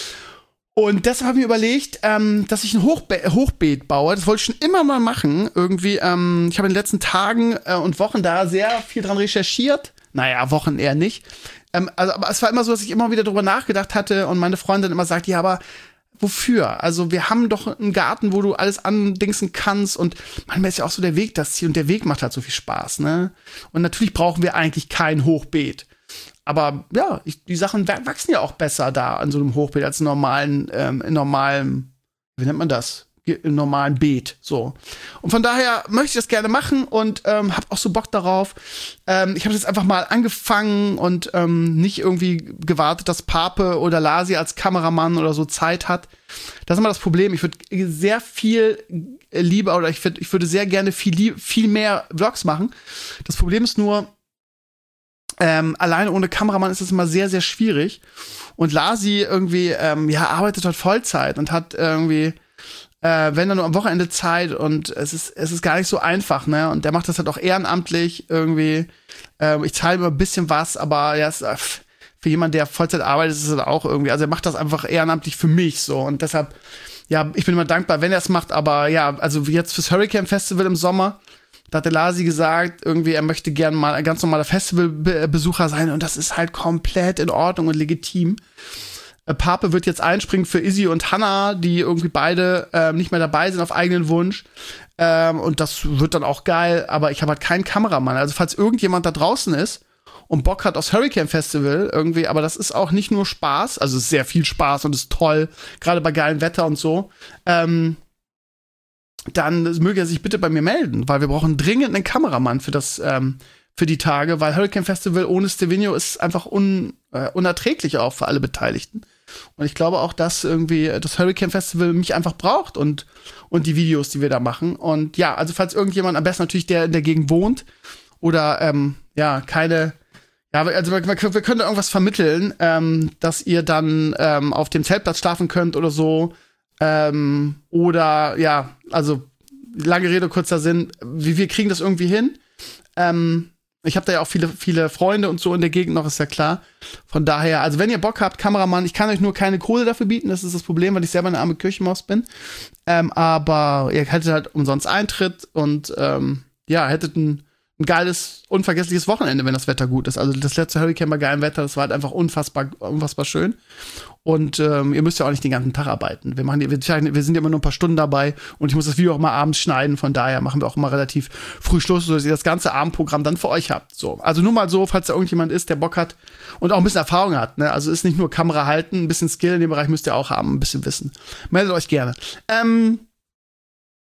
Und deshalb habe ich mir überlegt, ähm, dass ich ein Hochbe- Hochbeet baue. Das wollte ich schon immer mal machen. Irgendwie, ähm, ich habe in den letzten Tagen äh, und Wochen da sehr viel dran recherchiert. Naja, Wochen eher nicht. Ähm, also, aber es war immer so, dass ich immer wieder drüber nachgedacht hatte und meine Freundin immer sagt, ja, aber wofür? Also wir haben doch einen Garten, wo du alles andingsen kannst, und manchmal ist ja auch so der Weg das Ziel, und der Weg macht halt so viel Spaß, ne? Und natürlich brauchen wir eigentlich kein Hochbeet. Aber ja, ich, die Sachen wachsen ja auch besser da an so einem Hochbeet als in normalen, ähm, in normalem, wie nennt man das? Im normalen Beet, so. Und von daher möchte ich das gerne machen und ähm, hab auch so Bock darauf. Ähm, ich habe jetzt einfach mal angefangen und ähm, nicht irgendwie gewartet, dass Pape oder Lasi als Kameramann oder so Zeit hat. Das ist immer das Problem. Ich würde sehr viel lieber, oder ich, würd, ich würde sehr gerne viel, viel mehr Vlogs machen. Das Problem ist nur, Ähm, alleine ohne Kameramann ist es immer sehr, sehr schwierig. Und Lasi irgendwie, ähm, ja, arbeitet dort Vollzeit und hat irgendwie, äh, wenn dann nur am Wochenende Zeit, und es ist, es ist gar nicht so einfach, ne? Und der macht das halt auch ehrenamtlich irgendwie. Ähm, ich zahle immer ein bisschen was, aber ja, es, äh, für jemanden, der Vollzeit arbeitet, ist es halt auch irgendwie, also er macht das einfach ehrenamtlich für mich, so. Und deshalb, ja, ich bin immer dankbar, wenn er es macht, aber ja, also jetzt fürs Hurricane Festival im Sommer, da hat der Lasi gesagt, irgendwie, er möchte gerne mal ein ganz normaler Festivalbesucher sein, und das ist halt komplett in Ordnung und legitim. Äh, Pape wird jetzt einspringen für Izzy und Hannah, die irgendwie beide äh, nicht mehr dabei sind auf eigenen Wunsch. Ähm, und das wird dann auch geil, aber ich habe halt keinen Kameramann. Also falls irgendjemand da draußen ist und Bock hat aufs Hurricane Festival irgendwie, aber das ist auch nicht nur Spaß, also es ist sehr viel Spaß und ist toll, gerade bei geilem Wetter und so, ähm, dann möge er sich bitte bei mir melden, weil wir brauchen dringend einen Kameramann für das, ähm, für die Tage, weil Hurricane Festival ohne Stevino ist einfach un, äh, unerträglich auch für alle Beteiligten. Und ich glaube auch, dass irgendwie das Hurricane Festival mich einfach braucht und, und die Videos, die wir da machen. Und ja, also falls irgendjemand, am besten natürlich der in der Gegend wohnt oder, ähm, ja, keine, ja, also wir, wir können da irgendwas vermitteln, ähm, dass ihr dann ähm, auf dem Zeltplatz schlafen könnt oder so. Ähm, oder, ja, also, lange Rede, kurzer Sinn, wir, wir kriegen das irgendwie hin. Ähm, ich habe da ja auch viele, viele Freunde und so in der Gegend noch, ist ja klar. Von daher, also wenn ihr Bock habt, Kameramann, ich kann euch nur keine Kohle dafür bieten, das ist das Problem, weil ich selber eine arme Kirchenmaus bin. Ähm, aber ihr hättet halt umsonst Eintritt und, ähm, ja, hättet ein, ein geiles, unvergessliches Wochenende, wenn das Wetter gut ist. Also das letzte Hurricane bei geilem Wetter, das war halt einfach unfassbar, unfassbar schön. Und ähm, ihr müsst ja auch nicht den ganzen Tag arbeiten. Wir machen, wir, wir sind ja immer nur ein paar Stunden dabei, und ich muss das Video auch mal abends schneiden. Von daher machen wir auch immer relativ früh Schluss, sodass ihr das ganze Abendprogramm dann für euch habt. So, also nur mal so, falls da irgendjemand ist, der Bock hat und auch ein bisschen Erfahrung hat. Ne? Also ist nicht nur Kamera halten, ein bisschen Skill in dem Bereich müsst ihr auch haben, ein bisschen Wissen. Meldet euch gerne. Ähm,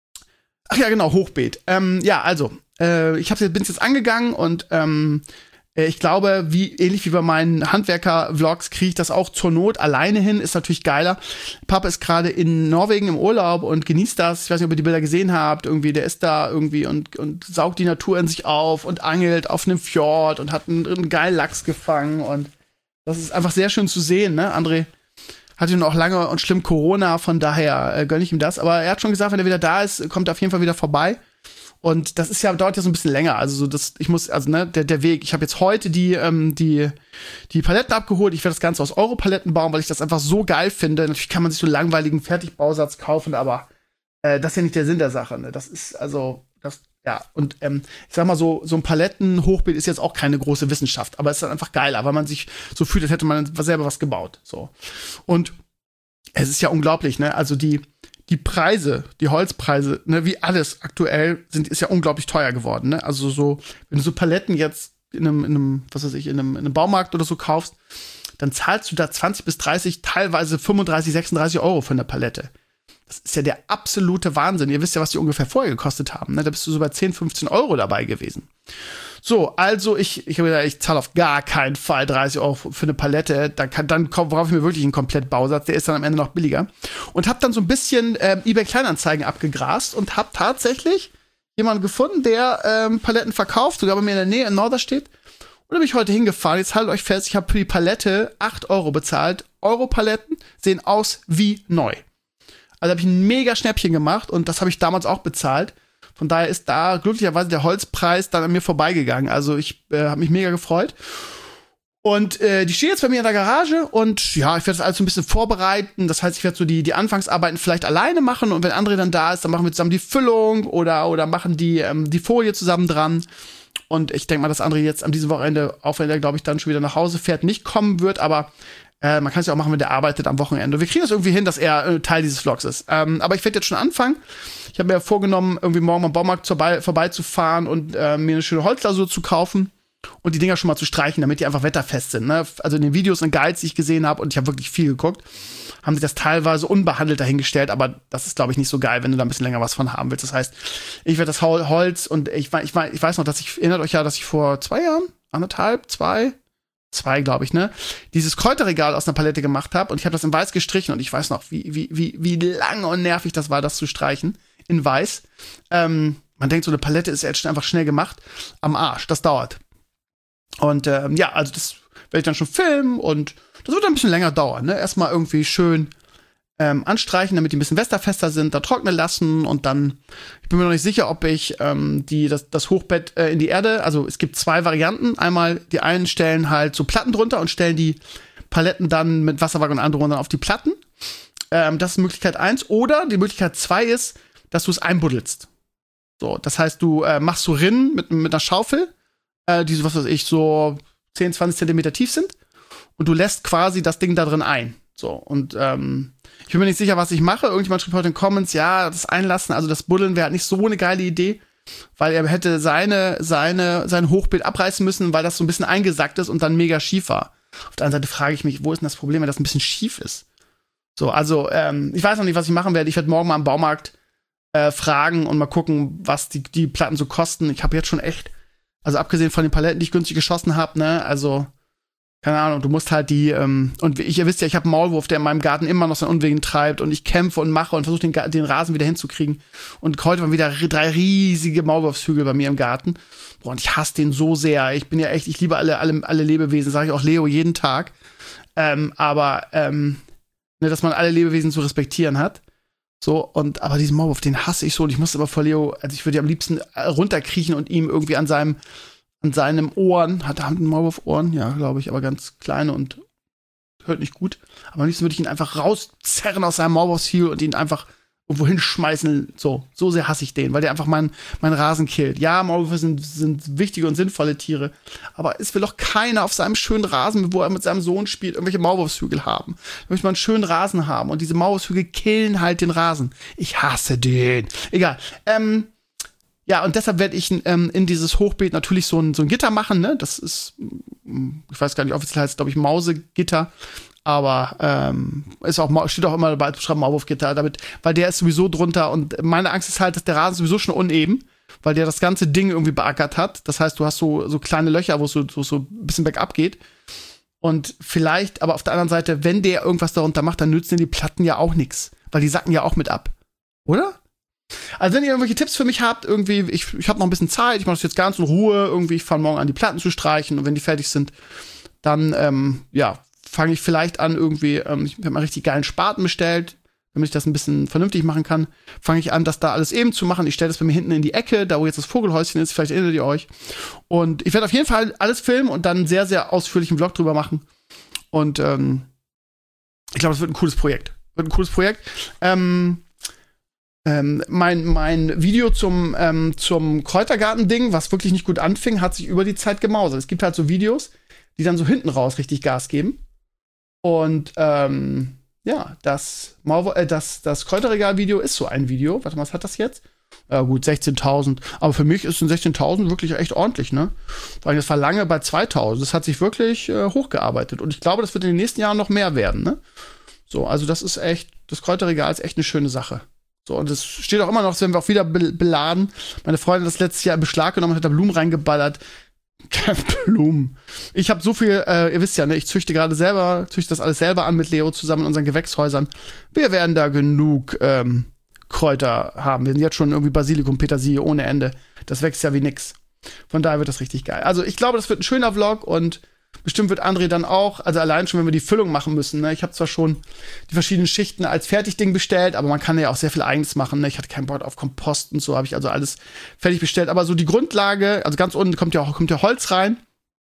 ach ja, genau, Hochbeet. Ähm, ja, also äh, ich hab's jetzt, bin's jetzt angegangen und ähm, Ich glaube, wie ähnlich wie bei meinen Handwerker-Vlogs kriege ich das auch zur Not alleine hin. Ist natürlich geiler. Papa ist gerade in Norwegen im Urlaub und genießt das. Ich weiß nicht, ob ihr die Bilder gesehen habt. Irgendwie, der ist da irgendwie und, und saugt die Natur in sich auf und angelt auf einem Fjord und hat einen, einen geilen Lachs gefangen. Und das ist einfach sehr schön zu sehen, ne? André hatte noch lange und schlimm Corona, von daher äh, gönne ich ihm das. Aber er hat schon gesagt, wenn er wieder da ist, kommt er auf jeden Fall wieder vorbei. Und das ist ja, dauert ja so ein bisschen länger. Also so das, ich muss, also ne, der, der Weg, ich habe jetzt heute die, ähm, die, die Paletten abgeholt. Ich werde das Ganze aus Europaletten bauen, weil ich das einfach so geil finde. Natürlich kann man sich so einen langweiligen Fertigbausatz kaufen, aber äh, das ist ja nicht der Sinn der Sache. Ne? Das ist, also, das, ja, und ähm, ich sag mal so, so ein Palettenhochbeet ist jetzt auch keine große Wissenschaft, aber es ist dann einfach geiler, weil man sich so fühlt, als hätte man selber was gebaut. So. Und es ist ja unglaublich, ne? Also die, Die Preise, die Holzpreise, ne, wie alles aktuell sind, ist ja unglaublich teuer geworden, ne? Also so, wenn du so Paletten jetzt in einem, in einem, was weiß ich, in einem, in einem Baumarkt oder so kaufst, dann zahlst du da zwanzig bis dreißig, teilweise fünfunddreißig, sechsunddreißig Euro für eine Palette. Das ist ja der absolute Wahnsinn. Ihr wisst ja, was die ungefähr vorher gekostet haben, ne? Da bist du so bei zehn, fünfzehn Euro dabei gewesen. So, also ich, ich habe gesagt, ich zahle auf gar keinen Fall dreißig Euro für eine Palette. Dann, kann, dann brauche ich mir wirklich einen Komplettbausatz. Der ist dann am Ende noch billiger. Und habe dann so ein bisschen ähm, eBay Kleinanzeigen abgegrast und habe tatsächlich jemanden gefunden, der ähm, Paletten verkauft, sogar bei mir in der Nähe in Norderstedt. Und da bin ich heute hingefahren. Jetzt haltet euch fest, ich habe für die Palette acht Euro bezahlt. Euro-Paletten sehen aus wie neu. Also habe ich ein mega Schnäppchen gemacht und das habe ich damals auch bezahlt. Von daher ist da glücklicherweise der Holzpreis dann an mir vorbeigegangen. Also ich äh, habe mich mega gefreut. Und äh, die steht jetzt bei mir in der Garage und ja, ich werde das alles so ein bisschen vorbereiten. Das heißt, ich werde so die, die Anfangsarbeiten vielleicht alleine machen und wenn André dann da ist, dann machen wir zusammen die Füllung oder, oder machen die, ähm, die Folie zusammen dran. Und ich denke mal, dass André jetzt an diesem Wochenende, auch wenn er, glaube ich, dann schon wieder nach Hause fährt, nicht kommen wird, aber Äh, man kann es ja auch machen, wenn der arbeitet am Wochenende. Wir kriegen das irgendwie hin, dass er äh, Teil dieses Vlogs ist. Ähm, aber ich werde jetzt schon anfangen. Ich habe mir ja vorgenommen, irgendwie morgen am Baumarkt vorbei, vorbeizufahren und äh, mir eine schöne Holzlasur zu kaufen und die Dinger schon mal zu streichen, damit die einfach wetterfest sind. Ne? Also in den Videos und Guides, die ich gesehen habe, und ich habe wirklich viel geguckt, haben sie das teilweise unbehandelt dahingestellt, aber das ist, glaube ich, nicht so geil, wenn du da ein bisschen länger was von haben willst. Das heißt, ich werde das Holz und ich, ich, ich weiß noch, dass ich, erinnert euch ja, dass ich vor zwei Jahren, anderthalb, zwei, Zwei, glaube ich, ne? Dieses Kräuterregal aus einer Palette gemacht habe und ich habe das in weiß gestrichen und ich weiß noch, wie, wie, wie, wie lang und nervig das war, das zu streichen. In weiß. Ähm, man denkt, so eine Palette ist jetzt einfach schnell gemacht. Am Arsch, das dauert. Und ähm, ja, also das werde ich dann schon filmen und das wird dann ein bisschen länger dauern, ne? Erstmal irgendwie schön ähm, anstreichen, damit die ein bisschen westerfester sind, dann trocknen lassen und dann, ich bin mir noch nicht sicher, ob ich ähm, die, das, das Hochbett äh, in die Erde, also es gibt zwei Varianten. Einmal, die einen stellen halt so Platten drunter und stellen die Paletten dann mit Wasserwaage und anderen dann auf die Platten. Ähm, das ist Möglichkeit eins. Oder die Möglichkeit zwei ist, dass du es einbuddelst. So, das heißt, du äh, machst so Rinnen mit, mit einer Schaufel, äh, die so, was weiß ich, so zehn, zwanzig Zentimeter tief sind und du lässt quasi das Ding da drin ein. So, und ähm, ich bin mir nicht sicher, was ich mache. Irgendjemand schrieb heute in den Comments, ja, das Einlassen, also das Buddeln wäre halt nicht so eine geile Idee, weil er hätte seine, seine, sein Hochbeet abreißen müssen, weil das so ein bisschen eingesackt ist und dann mega schief war. Auf der anderen Seite frage ich mich, wo ist denn das Problem, wenn das ein bisschen schief ist? So, also, ähm, ich weiß noch nicht, was ich machen werde. Ich werde morgen mal am Baumarkt äh, fragen und mal gucken, was die, die Platten so kosten. Ich habe jetzt schon echt, also abgesehen von den Paletten, die ich günstig geschossen habe, ne, also keine Ahnung, du musst halt die, ähm, und ich, ihr wisst ja, ich habe einen Maulwurf, der in meinem Garten immer noch seinen Unwegen treibt und ich kämpfe und mache und versuche den, den Rasen wieder hinzukriegen. Und heute waren wieder drei riesige Maulwurfshügel bei mir im Garten. Boah, und ich hasse den so sehr. Ich bin ja echt, ich liebe alle, alle, alle Lebewesen, sage ich auch Leo jeden Tag. Ähm, aber, ähm, ne, dass man alle Lebewesen zu respektieren hat. So, und, aber diesen Maulwurf, den hasse ich so und ich musste aber vor Leo, also ich würde am liebsten runterkriechen und ihm irgendwie an seinem an seinem Ohren, hat er einen Maulwurf Ohren? Ja, glaube ich, aber ganz kleine und hört nicht gut. Aber am liebsten würde ich ihn einfach rauszerren aus seinem Maulwurfshügel und ihn einfach irgendwo hinschmeißen. So, so sehr hasse ich den, weil der einfach meinen mein Rasen killt. Ja, Maulwürfe sind, sind wichtige und sinnvolle Tiere, aber es will doch keiner auf seinem schönen Rasen, wo er mit seinem Sohn spielt, irgendwelche Maulwurfshügel haben. Ich möchte mal einen schönen Rasen haben und diese Maulwurfshügel killen halt den Rasen. Ich hasse den. Egal. Ähm, Ja, und deshalb werde ich ähm, in dieses Hochbeet natürlich so ein, so ein Gitter machen, ne? Das ist, ich weiß gar nicht, offiziell heißt es, glaube ich, Mausegitter. Aber ähm, ist auch, steht auch immer dabei, beschreiben Maulwurfgitter, damit, weil der ist sowieso drunter und meine Angst ist halt, dass der Rasen sowieso schon uneben, weil der das ganze Ding irgendwie beackert hat. Das heißt, du hast so, so kleine Löcher, wo es so, so, so ein bisschen bergab geht. Und vielleicht, aber auf der anderen Seite, wenn der irgendwas darunter macht, dann nützen die Platten ja auch nichts. Weil die sacken ja auch mit ab. Oder? Also wenn ihr irgendwelche Tipps für mich habt, irgendwie, ich, ich habe noch ein bisschen Zeit, ich mache das jetzt ganz in Ruhe, irgendwie, ich fange morgen an, die Platten zu streichen und wenn die fertig sind, dann, ähm, ja, fange ich vielleicht an, irgendwie, ähm, ich habe mal richtig geilen Spaten bestellt, damit ich das ein bisschen vernünftig machen kann, fange ich an, das da alles eben zu machen. Ich stelle das bei mir hinten in die Ecke, da wo jetzt das Vogelhäuschen ist, vielleicht erinnert ihr euch. Und ich werde auf jeden Fall alles filmen und dann einen sehr, sehr ausführlichen Vlog drüber machen. Und ähm, ich glaube, das wird ein cooles Projekt. Wird ein cooles Projekt. Ähm, ähm, mein, mein Video zum, ähm, zum Kräutergarten-Ding, was wirklich nicht gut anfing, hat sich über die Zeit gemausert. Es gibt halt so Videos, die dann so hinten raus richtig Gas geben. Und ähm, ja, das, äh, das, das Kräuterregal-Video ist so ein Video. Warte mal, was hat das jetzt? Ja, gut, sechzehntausend. Aber für mich ist ein sechzehntausend wirklich echt ordentlich, ne? Weil das war lange bei zweitausend. Das hat sich wirklich äh, hochgearbeitet. Und ich glaube, das wird in den nächsten Jahren noch mehr werden, ne? So, also das ist echt, das Kräuterregal ist echt eine schöne Sache. So, und es steht auch immer noch, das werden wir auch wieder be- beladen. Meine Freundin hat das letztes Jahr in Beschlag genommen, hat da Blumen reingeballert. Blumen. Ich habe so viel, äh, ihr wisst ja, ne, ich züchte gerade selber, züchte das alles selber an mit Leo zusammen in unseren Gewächshäusern. Wir werden da genug ähm, Kräuter haben. Wir sind jetzt schon irgendwie Basilikum, Petersilie ohne Ende. Das wächst ja wie nix. Von daher wird das richtig geil. Also ich glaube, das wird ein schöner Vlog und bestimmt wird André dann auch, also allein schon, wenn wir die Füllung machen müssen. Ne? Ich habe zwar schon die verschiedenen Schichten als Fertigding bestellt, aber man kann ja auch sehr viel Eigenes machen. Ne? Ich hatte keinen Bock auf Kompost und so, habe ich also alles fertig bestellt. Aber so die Grundlage, also ganz unten kommt ja auch kommt ja Holz rein.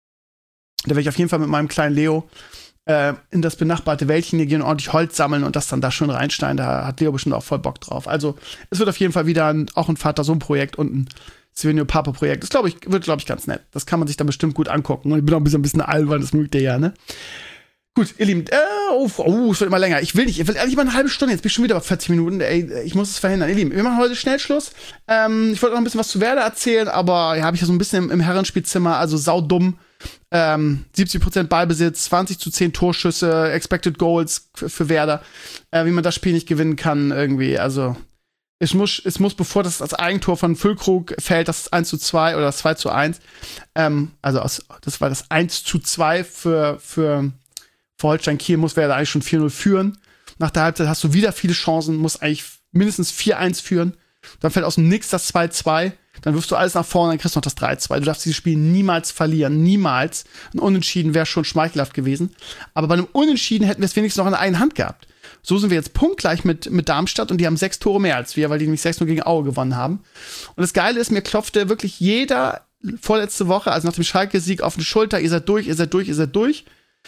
Da werde ich auf jeden Fall mit meinem kleinen Leo äh, in das benachbarte Wäldchen hier gehen und ordentlich Holz sammeln und das dann da schön reinschneiden. Da hat Leo bestimmt auch voll Bock drauf. Also es wird auf jeden Fall wieder ein, auch ein Vater-Sohn-Projekt und ein Svenio-Papa-Projekt. Das glaube ich, wird, glaube ich, ganz nett. Das kann man sich dann bestimmt gut angucken. Und ich bin auch ein bisschen, ein bisschen albern, das mögt ihr ja, ne? Gut, ihr Lieben, äh, oh, oh, es wird immer länger. Ich will nicht, ich will eigentlich mal eine halbe Stunde. Jetzt bin ich schon wieder bei vierzig Minuten. Ey, ich muss es verhindern. Ihr Lieben, wir machen heute Schnellschluss. Ähm, ich wollte noch ein bisschen was zu Werder erzählen, aber ja, habe ich ja so ein bisschen im, im Herrenspielzimmer, also saudumm. Ähm, siebzig Prozent Ballbesitz, zwanzig zu zehn Torschüsse, Expected Goals für, für Werder. Äh, wie man das Spiel nicht gewinnen kann, irgendwie, also Es muss, es muss, bevor das, das Eigentor von Füllkrug fällt, das eins zu zwei oder das zwei zu eins, ähm, also aus, das war das eins zu zwei für, für, für Holstein Kiel, muss Werder eigentlich schon vier null führen. Nach der Halbzeit hast du wieder viele Chancen, musst eigentlich mindestens vier eins führen. Dann fällt aus dem Nix das zwei zwei, dann wirfst du alles nach vorne, dann kriegst du noch das drei zwei. Du darfst dieses Spiel niemals verlieren, niemals. Ein Unentschieden wäre schon schmeichelhaft gewesen. Aber bei einem Unentschieden hätten wir es wenigstens noch in der einen Hand gehabt. So sind wir jetzt punktgleich mit, mit Darmstadt und die haben sechs Tore mehr als wir, weil die nämlich sechs null gegen Aue gewonnen haben. Und das Geile ist, mir klopfte wirklich jeder vorletzte Woche, also nach dem Schalke-Sieg, auf die Schulter, ihr seid durch, ihr seid durch, ihr seid durch.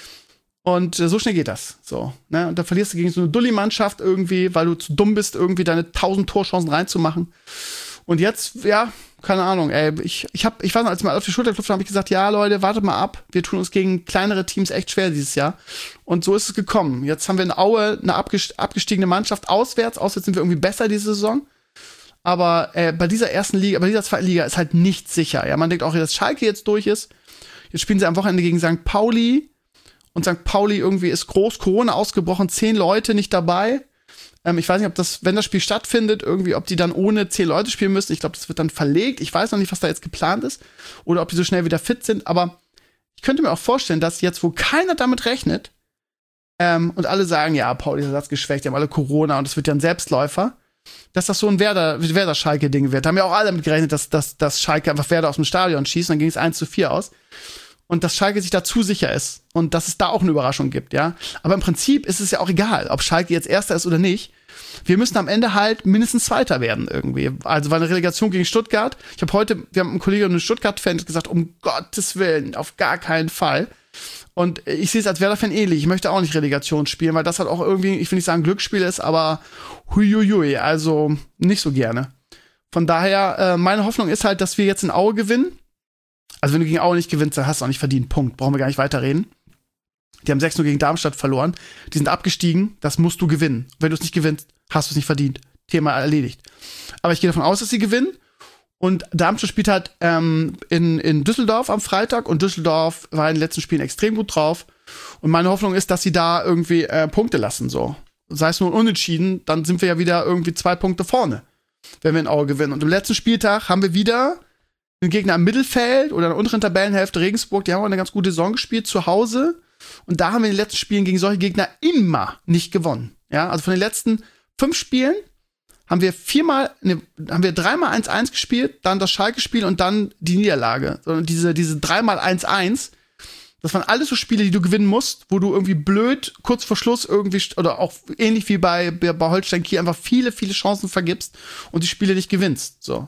Und äh, so schnell geht das. So, ne? Und dann verlierst du gegen so eine Dulli-Mannschaft irgendwie, weil du zu dumm bist, irgendwie deine tausend Torchancen reinzumachen. Und jetzt, ja, keine Ahnung, ey, ich, ich hab, ich weiß noch, als ich mal auf die Schulter klopfte, habe ich gesagt, ja, Leute, wartet mal ab, wir tun uns gegen kleinere Teams echt schwer dieses Jahr. Und so ist es gekommen. Jetzt haben wir in Aue eine abgestiegene Mannschaft auswärts, auswärts sind wir irgendwie besser diese Saison. Aber äh, bei dieser ersten Liga, bei dieser zweiten Liga ist halt nichts sicher. Ja, man denkt auch, dass Schalke jetzt durch ist. Jetzt spielen sie am Wochenende gegen Sankt Pauli. Und Sankt Pauli irgendwie ist groß Corona ausgebrochen, zehn Leute nicht dabei. Ähm, ich weiß nicht, ob das, wenn das Spiel stattfindet, irgendwie, ob die dann ohne zehn Leute spielen müssen. Ich glaube, das wird dann verlegt. Ich weiß noch nicht, was da jetzt geplant ist. Oder ob die so schnell wieder fit sind. Aber ich könnte mir auch vorstellen, dass jetzt, wo keiner damit rechnet, ähm, und alle sagen, ja, Pauli ist ersatzgeschwächt, die haben alle Corona und es wird ja ein Selbstläufer, dass das so ein Werder, Werder-Schalke-Ding wird. Da haben ja auch alle damit gerechnet, dass, dass, dass Schalke einfach Werder aus dem Stadion schießt. Und dann ging es eins zu vier aus. Und dass Schalke sich da zu sicher ist. Und dass es da auch eine Überraschung gibt, ja. Aber im Prinzip ist es ja auch egal, ob Schalke jetzt Erster ist oder nicht. Wir müssen am Ende halt mindestens Zweiter werden irgendwie. Also war eine Relegation gegen Stuttgart. Ich habe heute, wir haben einen Kollegen und einen Stuttgart-Fan gesagt, um Gottes Willen, auf gar keinen Fall. Und ich sehe es als Werder-Fan ähnlich. Ich möchte auch nicht Relegation spielen, weil das halt auch irgendwie, ich will nicht sagen Glücksspiel ist, aber huiuiui, also nicht so gerne. Von daher, äh, meine Hoffnung ist halt, dass wir jetzt in Aue gewinnen. Also wenn du gegen Aue nicht gewinnst, dann hast du auch nicht verdient. Punkt. Brauchen wir gar nicht weiterreden. Die haben sechs null gegen Darmstadt verloren. Die sind abgestiegen. Das musst du gewinnen. Wenn du es nicht gewinnst, hast du es nicht verdient. Thema erledigt. Aber ich gehe davon aus, dass sie gewinnen. Und Darmstadt spielt halt ähm, in, in Düsseldorf am Freitag. Und Düsseldorf war in den letzten Spielen extrem gut drauf. Und meine Hoffnung ist, dass sie da irgendwie äh, Punkte lassen. So. Sei es nur unentschieden, dann sind wir ja wieder irgendwie zwei Punkte vorne. wenn wir in Aue gewinnen. Und im letzten Spieltag haben wir wieder einen Gegner im Mittelfeld oder in der unteren Tabellenhälfte, Regensburg, die haben auch eine ganz gute Saison gespielt, zu Hause. Und da haben wir in den letzten Spielen gegen solche Gegner immer nicht gewonnen. Ja, also von den letzten fünf Spielen haben wir viermal, ne, haben wir dreimal eins eins gespielt, dann das Schalke-Spiel und dann die Niederlage. Sondern diese, diese dreimal eins eins, das waren alles so Spiele, die du gewinnen musst, wo du irgendwie blöd kurz vor Schluss irgendwie, oder auch ähnlich wie bei, bei Holstein Kiel, einfach viele, viele Chancen vergibst und die Spiele nicht gewinnst. So.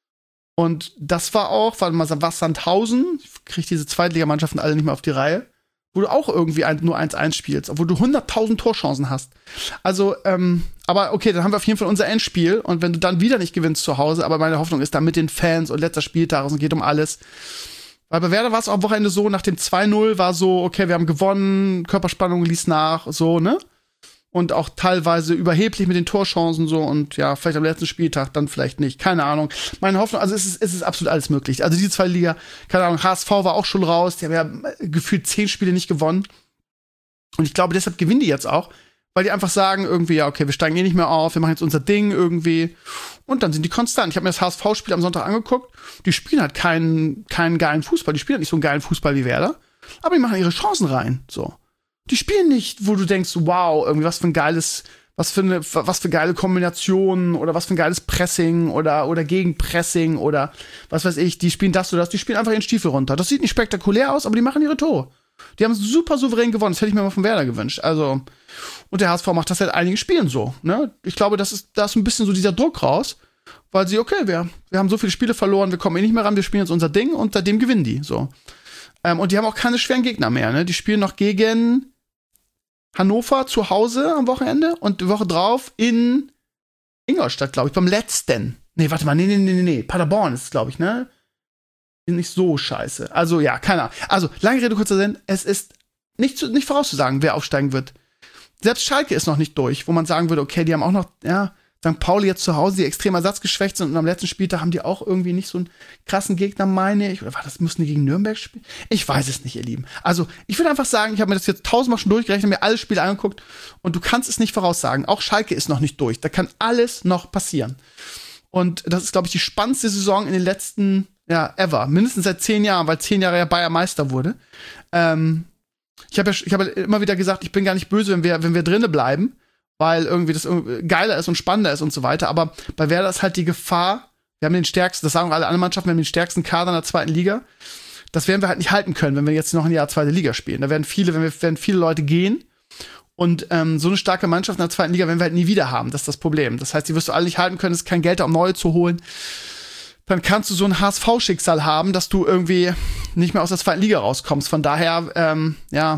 Und das war auch, warte mal, was Sandhausen, ich krieg diese Zweitligamannschaften alle nicht mehr auf die Reihe, wo du auch irgendwie ein, nur eins eins spielst, obwohl du hunderttausend Torchancen hast. Also, ähm, aber okay, dann haben wir auf jeden Fall unser Endspiel und wenn du dann wieder nicht gewinnst zu Hause, aber meine Hoffnung ist da mit den Fans und letzter Spieltag, es geht um alles. Weil bei Werder war es am Wochenende so, nach dem zwei null war so, okay, wir haben gewonnen, Körperspannung ließ nach, so, ne? Und auch teilweise überheblich mit den Torchancen so und ja, vielleicht am letzten Spieltag dann vielleicht nicht, keine Ahnung. Meine Hoffnung, also es ist, es ist absolut alles möglich. Also diese zwei Liga, keine Ahnung, H S V war auch schon raus, die haben ja gefühlt zehn Spiele nicht gewonnen. Und ich glaube, deshalb gewinnen die jetzt auch, weil die einfach sagen irgendwie, ja, okay, wir steigen eh nicht mehr auf, wir machen jetzt unser Ding irgendwie. Und dann sind die konstant. Ich habe mir das H S V-Spiel am Sonntag angeguckt, die spielen halt keinen, keinen geilen Fußball, die spielen halt nicht so einen geilen Fußball wie Werder, aber die machen ihre Chancen rein, so. Die spielen nicht, wo du denkst, wow, irgendwie was für ein geiles, was für eine, was für geile Kombinationen oder was für ein geiles Pressing oder, oder Gegenpressing oder was weiß ich, die spielen das oder das, die spielen einfach ihren Stiefel runter. Das sieht nicht spektakulär aus, aber die machen ihre Tore. Die haben super souverän gewonnen, das hätte ich mir mal von Werder gewünscht. Also, und der H S V macht das seit einigen Spielen so, ne? Ich glaube, das ist, da ist ein bisschen so dieser Druck raus, weil sie, okay, wir, wir haben so viele Spiele verloren, wir kommen eh nicht mehr ran, wir spielen jetzt unser Ding und seitdem gewinnen die, so. Ähm, und die haben auch keine schweren Gegner mehr, ne? Die spielen noch gegen Hannover zu Hause am Wochenende und die Woche drauf in Ingolstadt, glaube ich, beim letzten. Nee, warte mal, nee, nee, nee, nee, nee. Paderborn ist es, glaube ich, ne? Ist nicht so scheiße. Also, ja, keine Ahnung. Also, lange Rede, kurzer Sinn, es ist nicht, zu, nicht vorauszusagen, wer aufsteigen wird. Selbst Schalke ist noch nicht durch, wo man sagen würde, okay, die haben auch noch, ja, Sankt Pauli jetzt zu Hause, die extrem ersatzgeschwächt sind und am letzten Spieltag haben die auch irgendwie nicht so einen krassen Gegner, meine ich. Oder war das, mussten die gegen Nürnberg spielen? Ich weiß es nicht, ihr Lieben. Also, ich würde einfach sagen, ich habe mir das jetzt tausendmal schon durchgerechnet, mir alle Spiele angeguckt und du kannst es nicht voraussagen. Auch Schalke ist noch nicht durch. Da kann alles noch passieren. Und das ist, glaube ich, die spannendste Saison in den letzten, ja, ever. Mindestens seit zehn Jahren, weil zehn Jahre ja Bayer Meister wurde. Ähm, ich habe ja, ich hab ja immer wieder gesagt, ich bin gar nicht böse, wenn wir, wenn wir drinnen bleiben, weil irgendwie das irgendwie geiler ist und spannender ist und so weiter. Aber bei Werder ist halt die Gefahr, wir haben den stärksten, das sagen auch alle anderen Mannschaften, wir haben den stärksten Kader in der zweiten Liga. Das werden wir halt nicht halten können, wenn wir jetzt noch ein Jahr zweite Liga spielen. Da werden viele, wenn wir, werden viele Leute gehen. Und ähm, so eine starke Mannschaft in der zweiten Liga werden wir halt nie wieder haben. Das ist das Problem. Das heißt, die wirst du alle nicht halten können, es ist kein Geld da, um neue zu holen. Dann kannst du so ein H S V-Schicksal haben, dass du irgendwie nicht mehr aus der zweiten Liga rauskommst. Von daher, ähm, ja.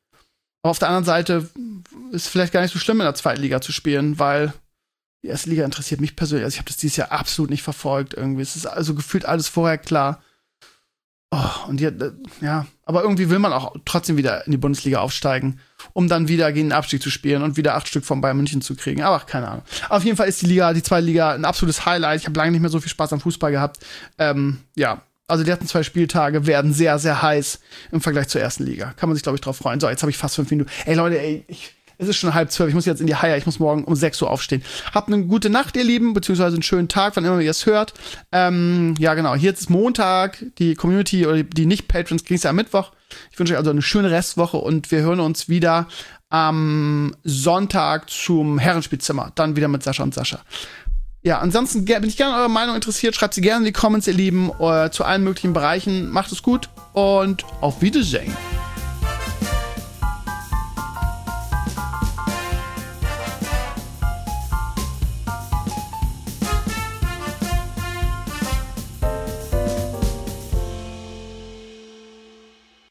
Aber auf der anderen Seite ist es vielleicht gar nicht so schlimm, in der zweiten Liga zu spielen, weil die erste Liga interessiert mich persönlich. Also ich habe das dieses Jahr absolut nicht verfolgt irgendwie. Es ist also gefühlt alles vorher klar. Oh, und die, ja, aber irgendwie will man auch trotzdem wieder in die Bundesliga aufsteigen, um dann wieder gegen den Abstieg zu spielen und wieder acht Stück von Bayern München zu kriegen. Aber keine Ahnung. Auf jeden Fall ist die Liga, die zweite Liga, ein absolutes Highlight. Ich habe lange nicht mehr so viel Spaß am Fußball gehabt. Ähm, ja, also die letzten zwei Spieltage werden sehr, sehr heiß im Vergleich zur ersten Liga. Kann man sich, glaube ich, drauf freuen. So, jetzt habe ich fast fünf Minuten. Ey, Leute, ey, ich, es ist schon halb zwölf. Ich muss jetzt in die Haie. Ich muss morgen um sechs Uhr aufstehen. Habt eine gute Nacht, ihr Lieben, beziehungsweise einen schönen Tag, wann immer ihr es hört. Ähm, ja, genau. Hier ist Montag. Die Community oder die Nicht-Patrons kriegen es ja am Mittwoch. Ich wünsche euch also eine schöne Restwoche und wir hören uns wieder am Sonntag zum Herrenspielzimmer. Dann wieder mit Sascha und Sascha. Ja, ansonsten bin ich gerne an eurer Meinung interessiert. Schreibt sie gerne in die Comments, ihr Lieben, äh, zu allen möglichen Bereichen. Macht es gut und auf Wiedersehen.